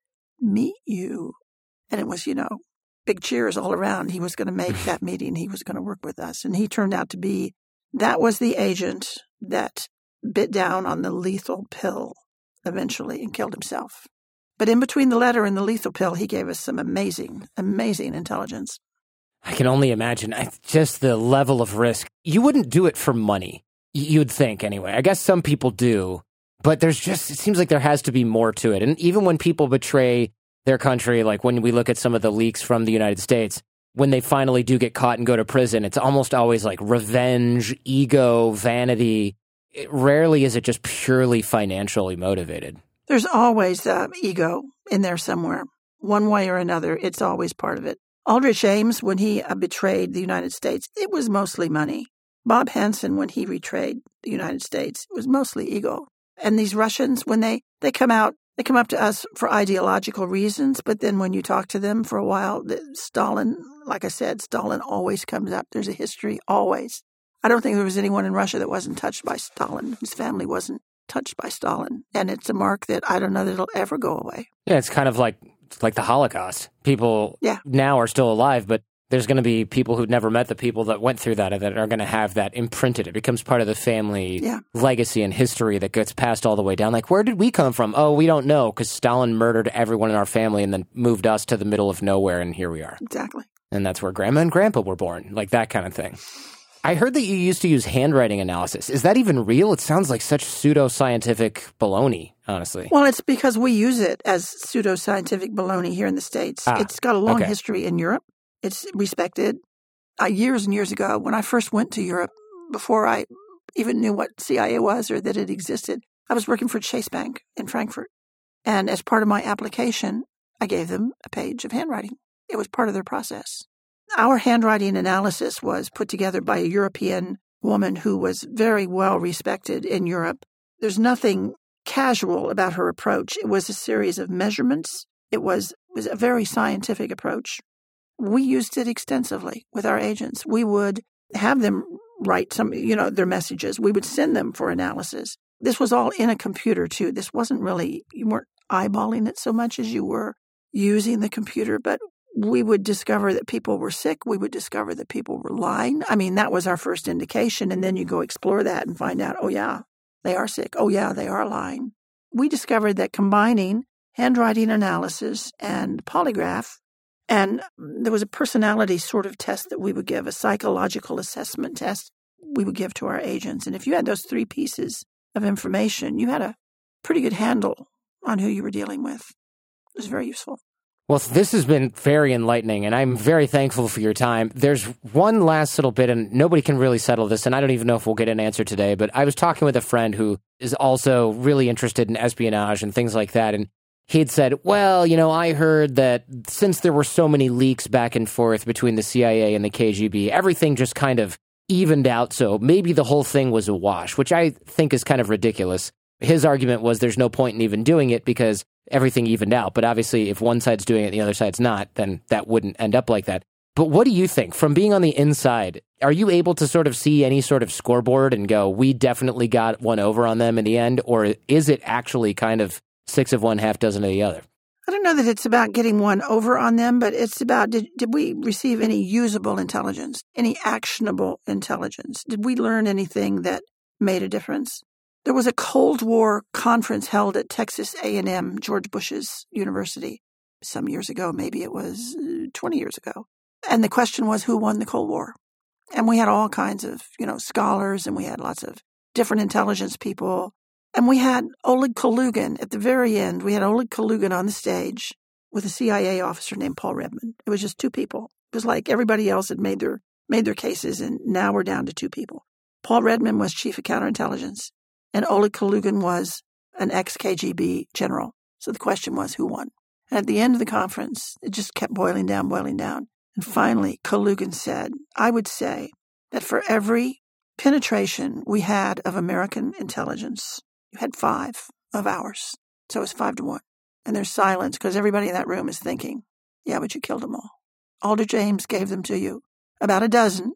meet you. And it was, you know, big cheers all around. He was going to make that meeting. He was going to work with us. And he turned out to be, that was the agent that bit down on the lethal pill eventually and killed himself. But in between the letter and the lethal pill, he gave us some amazing, amazing intelligence. I can only imagine just the level of risk. You wouldn't do it for money, you'd think anyway. I guess some people do, but there's just, it seems like there has to be more to it. And even when people betray their country, like when we look at some of the leaks from the United States, when they finally do get caught and go to prison, it's almost always like revenge, ego, vanity. It, rarely is it just purely financially motivated. There's always uh, ego in there somewhere. One way or another, it's always part of it. Aldrich Ames, when he uh, betrayed the United States, it was mostly money. Bob Hansen, when he betrayed the United States, it was mostly ego. And these Russians, when they, they come out, they come up to us for ideological reasons, but then when you talk to them for a while, the, Stalin, like I said, Stalin always comes up. There's a history, always. I don't think there was anyone in Russia that wasn't touched by Stalin, whose family wasn't touched by Stalin. And it's a mark that I don't know that it'll ever go away. Yeah, it's kind of like like the Holocaust. People yeah. now are still alive, but there's going to be people who've never met the people that went through that that are going to have that imprinted. It becomes part of the family yeah. legacy and history that gets passed all the way down. Like, where did we come from? Oh, we don't know, because Stalin murdered everyone in our family and then moved us to the middle of nowhere, and here we are. Exactly. And that's where Grandma and Grandpa were born, like that kind of thing. I heard that you used to use handwriting analysis. Is that even real? It sounds like such pseudoscientific baloney, honestly. Well, it's because we use it as pseudoscientific baloney here in the States. Ah, it's got a long okay. history in Europe. It's respected. Uh, years and years ago, when I first went to Europe, before I even knew what C I A was or that it existed, I was working for Chase Bank in Frankfurt. And as part of my application, I gave them a page of handwriting. It was part of their process. Our handwriting analysis was put together by a European woman who was very well respected in Europe. There's nothing casual about her approach. It was a series of measurements. It was, was a very scientific approach. We used it extensively with our agents. We would have them write some, you know, their messages. We would send them for analysis. This was all in a computer, too. This wasn't really, you weren't eyeballing it so much as you were using the computer, but we would discover that people were sick. We would discover that people were lying. I mean, that was our first indication. And then you go explore that and find out, oh, yeah, they are sick. Oh, yeah, they are lying. We discovered that combining handwriting analysis and polygraph, and there was a personality sort of test that we would give, a psychological assessment test we would give to our agents. And if you had those three pieces of information, you had a pretty good handle on who you were dealing with. It was very useful. Well, this has been very enlightening, and I'm very thankful for your time. There's one last little bit, and nobody can really settle this, and I don't even know if we'll get an answer today, but I was talking with a friend who is also really interested in espionage and things like that, and he'd said, well, you know, I heard that since there were so many leaks back and forth between the C I A and the K G B, everything just kind of evened out, so maybe the whole thing was a wash, which I think is kind of ridiculous. His argument was there's no point in even doing it because everything evened out. But obviously, if one side's doing it and the other side's not, then that wouldn't end up like that. But what do you think? From being on the inside, are you able to sort of see any sort of scoreboard and go, we definitely got one over on them in the end? Or is it actually kind of six of one, half dozen of the other? I don't know that it's about getting one over on them, but it's about, did, did we receive any usable intelligence, any actionable intelligence? Did we learn anything that made a difference? There was a Cold War conference held at Texas A and M, George Bush's university, some years ago. Maybe it was twenty years ago. And the question was, who won the Cold War? And we had all kinds of, you know, scholars, and we had lots of different intelligence people. And we had Oleg Kalugin at the very end. We had Oleg Kalugin on the stage with a C I A officer named Paul Redman. It was just two people. It was like everybody else had made their made their cases, and now we're down to two people. Paul Redman was chief of counterintelligence, and Oleg Kalugin was an ex-K G B general. So the question was, who won? And at the end of the conference, it just kept boiling down, boiling down. And finally, Kalugin said, I would say that for every penetration we had of American intelligence, you had five of ours. So it's five to one. And there's silence because everybody in that room is thinking, yeah, but you killed them all. Aldrich Ames gave them to you. About a dozen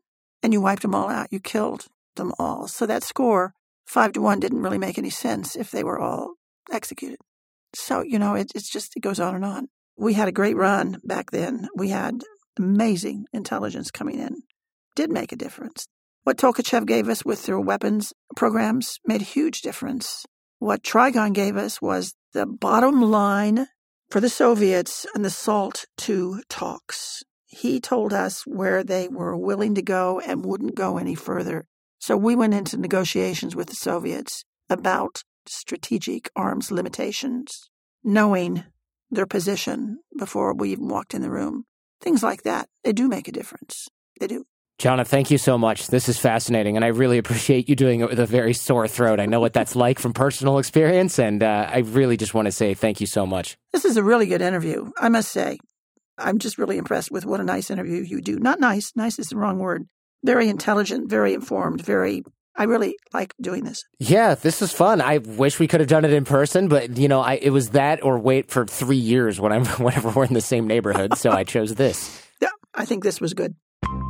and you wiped them all out. You killed them all. So that score, five to one, didn't really make any sense if they were all executed. So, you know, it, it's just, it goes on and on. We had a great run back then. We had amazing intelligence coming in. Did make a difference. What Tolkachev gave us with their weapons programs made a huge difference. What Trigon gave us was the bottom line for the Soviets and the SALT two talks. He told us where they were willing to go and wouldn't go any further. So we went into negotiations with the Soviets about strategic arms limitations, knowing their position before we even walked in the room. Things like that, they do make a difference. They do. Jonna, thank you so much. This is fascinating, and I really appreciate you doing it with a very sore throat. I know what that's like from personal experience, and uh, I really just want to say thank you so much. This is a really good interview, I must say. I'm just really impressed with what a nice interview you do. Not nice. Nice is the wrong word. Very intelligent, very informed, very... I really like doing this. Yeah, this is fun. I wish we could have done it in person, but, you know, I, it was that or wait for three years when I'm, whenever we're in the same neighborhood, so I chose this. Yeah, I think this was good.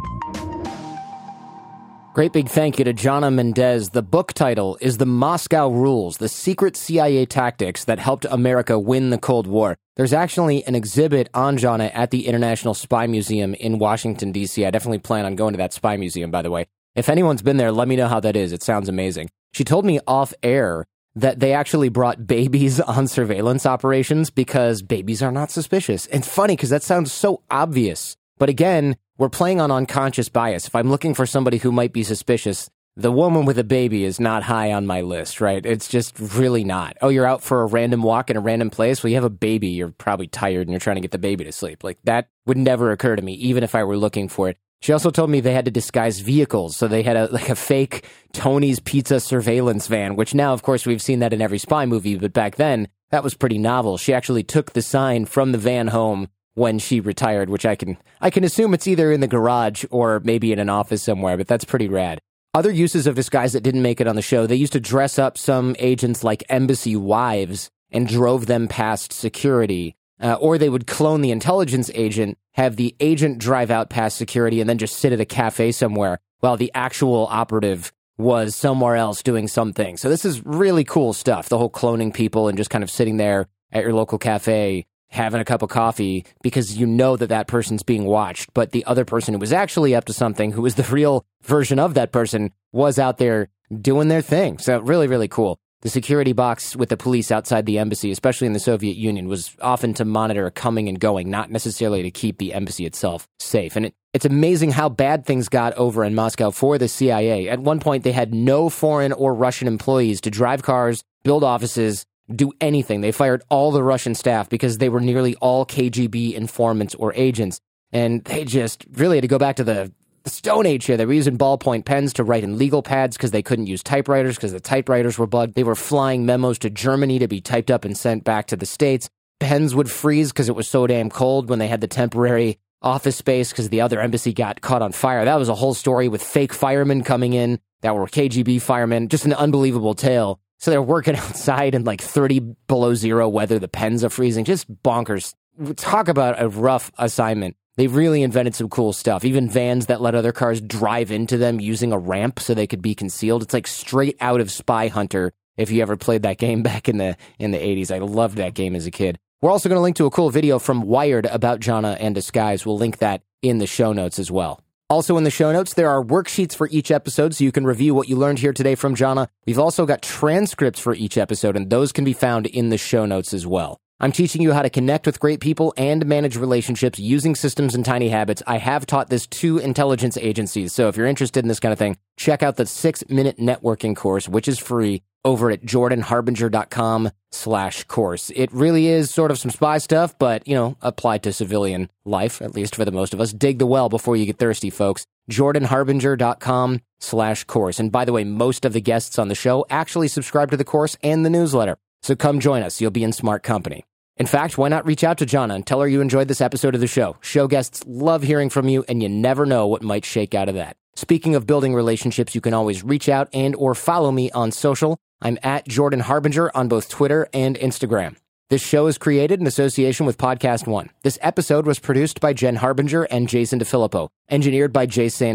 Great big thank you to Jonna Mendez. The book title is The Moscow Rules, the secret C I A tactics that helped America win the Cold War. There's actually an exhibit on Jonna at the International Spy Museum in Washington, D C I definitely plan on going to that spy museum, by the way. If anyone's been there, let me know how that is. It sounds amazing. She told me off air that they actually brought babies on surveillance operations because babies are not suspicious. It's funny because that sounds so obvious. But again, we're playing on unconscious bias. If I'm looking for somebody who might be suspicious, the woman with a baby is not high on my list, right? It's just really not. Oh, you're out for a random walk in a random place? Well, you have a baby. You're probably tired and you're trying to get the baby to sleep. Like, that would never occur to me, even if I were looking for it. She also told me they had to disguise vehicles. So they had a like a fake Tony's Pizza surveillance van, which now, of course, we've seen that in every spy movie. But back then, that was pretty novel. She actually took the sign from the van home when she retired, which I can I can assume it's either in the garage or maybe in an office somewhere, but that's pretty rad. Other uses of disguise that didn't make it on the show, they used to dress up some agents like embassy wives and drove them past security. Uh, or they would clone the intelligence agent, have the agent drive out past security, and then just sit at a cafe somewhere while the actual operative was somewhere else doing something. So this is really cool stuff, the whole cloning people and just kind of sitting there at your local cafe having a cup of coffee because you know that that person's being watched, but the other person who was actually up to something, who was the real version of that person, was out there doing their thing. So really, really cool. The security box with the police outside the embassy, especially in the Soviet Union, was often to monitor coming and going, not necessarily to keep the embassy itself safe. And it, it's amazing how bad things got over in Moscow for the C I A. At one point, they had no foreign or Russian employees to drive cars, build offices, do anything. They fired all the Russian staff because they were nearly all K G B informants or agents. And they just really had to go back to the The Stone Age here. They were using ballpoint pens to write in legal pads because they couldn't use typewriters because the typewriters were bugged. They were flying memos to Germany to be typed up and sent back to the States. Pens would freeze because it was so damn cold when they had the temporary office space because the other embassy got caught on fire. That was a whole story with fake firemen coming in that were K G B firemen. Just an unbelievable tale. So they're working outside in like thirty below zero weather. The pens are freezing. Just bonkers. Talk about a rough assignment. They really invented some cool stuff. Even vans that let other cars drive into them using a ramp so they could be concealed. It's like straight out of Spy Hunter, if you ever played that game back in the in the eighties. I loved that game as a kid. We're also going to link to a cool video from Wired about Jonna and disguise. We'll link that in the show notes as well. Also in the show notes, there are worksheets for each episode so you can review what you learned here today from Jonna. We've also got transcripts for each episode, and those can be found in the show notes as well. I'm teaching you how to connect with great people and manage relationships using systems and tiny habits. I have taught this to intelligence agencies, so if you're interested in this kind of thing, check out the six-minute networking course, which is free, over at jordanharbinger.com slash course. It really is sort of some spy stuff, but, you know, applied to civilian life, at least for the most of us. Dig the well before you get thirsty, folks. jordanharbinger.com slash course. And by the way, most of the guests on the show actually subscribe to the course and the newsletter. So come join us. You'll be in smart company. In fact, why not reach out to Jonna and tell her you enjoyed this episode of the show? Show guests love hearing from you, and you never know what might shake out of that. Speaking of building relationships, you can always reach out and or follow me on social. I'm at Jordan Harbinger on both Twitter and Instagram. This show is created in association with Podcast One. This episode was produced by Jen Harbinger and Jason DeFilippo, engineered by Jay Sanderson.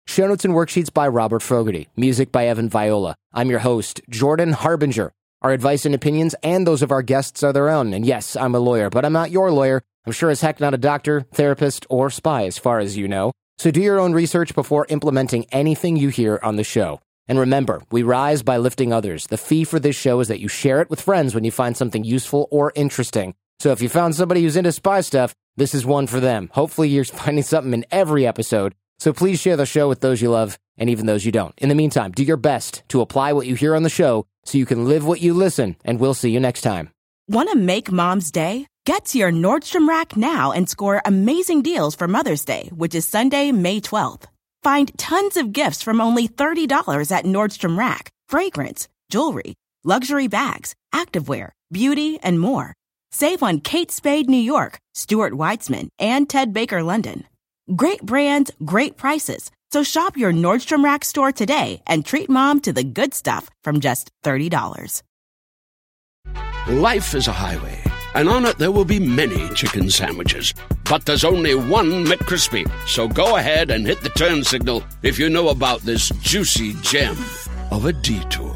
Show notes and worksheets by Robert Fogarty. Music by Evan Viola. I'm your host, Jordan Harbinger. Our advice and opinions and those of our guests are their own. And yes, I'm a lawyer, but I'm not your lawyer. I'm sure as heck not a doctor, therapist, or spy as far as you know. So do your own research before implementing anything you hear on the show. And remember, we rise by lifting others. The fee for this show is that you share it with friends when you find something useful or interesting. So if you found somebody who's into spy stuff, this is one for them. Hopefully you're finding something in every episode. So please share the show with those you love and even those you don't. In the meantime, do your best to apply what you hear on the show so you can live what you listen, and we'll see you next time. Want to make Mom's Day? Get to your Nordstrom Rack now and score amazing deals for Mother's Day, which is Sunday, May twelfth. Find tons of gifts from only thirty dollars at Nordstrom Rack. Fragrance, jewelry, luxury bags, activewear, beauty, and more. Save on Kate Spade New York, Stuart Weitzman, and Ted Baker London. Great brands, great prices. So shop your Nordstrom Rack store today and treat Mom to the good stuff from just thirty dollars. Life is a highway, and on it there will be many chicken sandwiches. But there's only one McCrispy. So go ahead and hit the turn signal if you know about this juicy gem of a detour.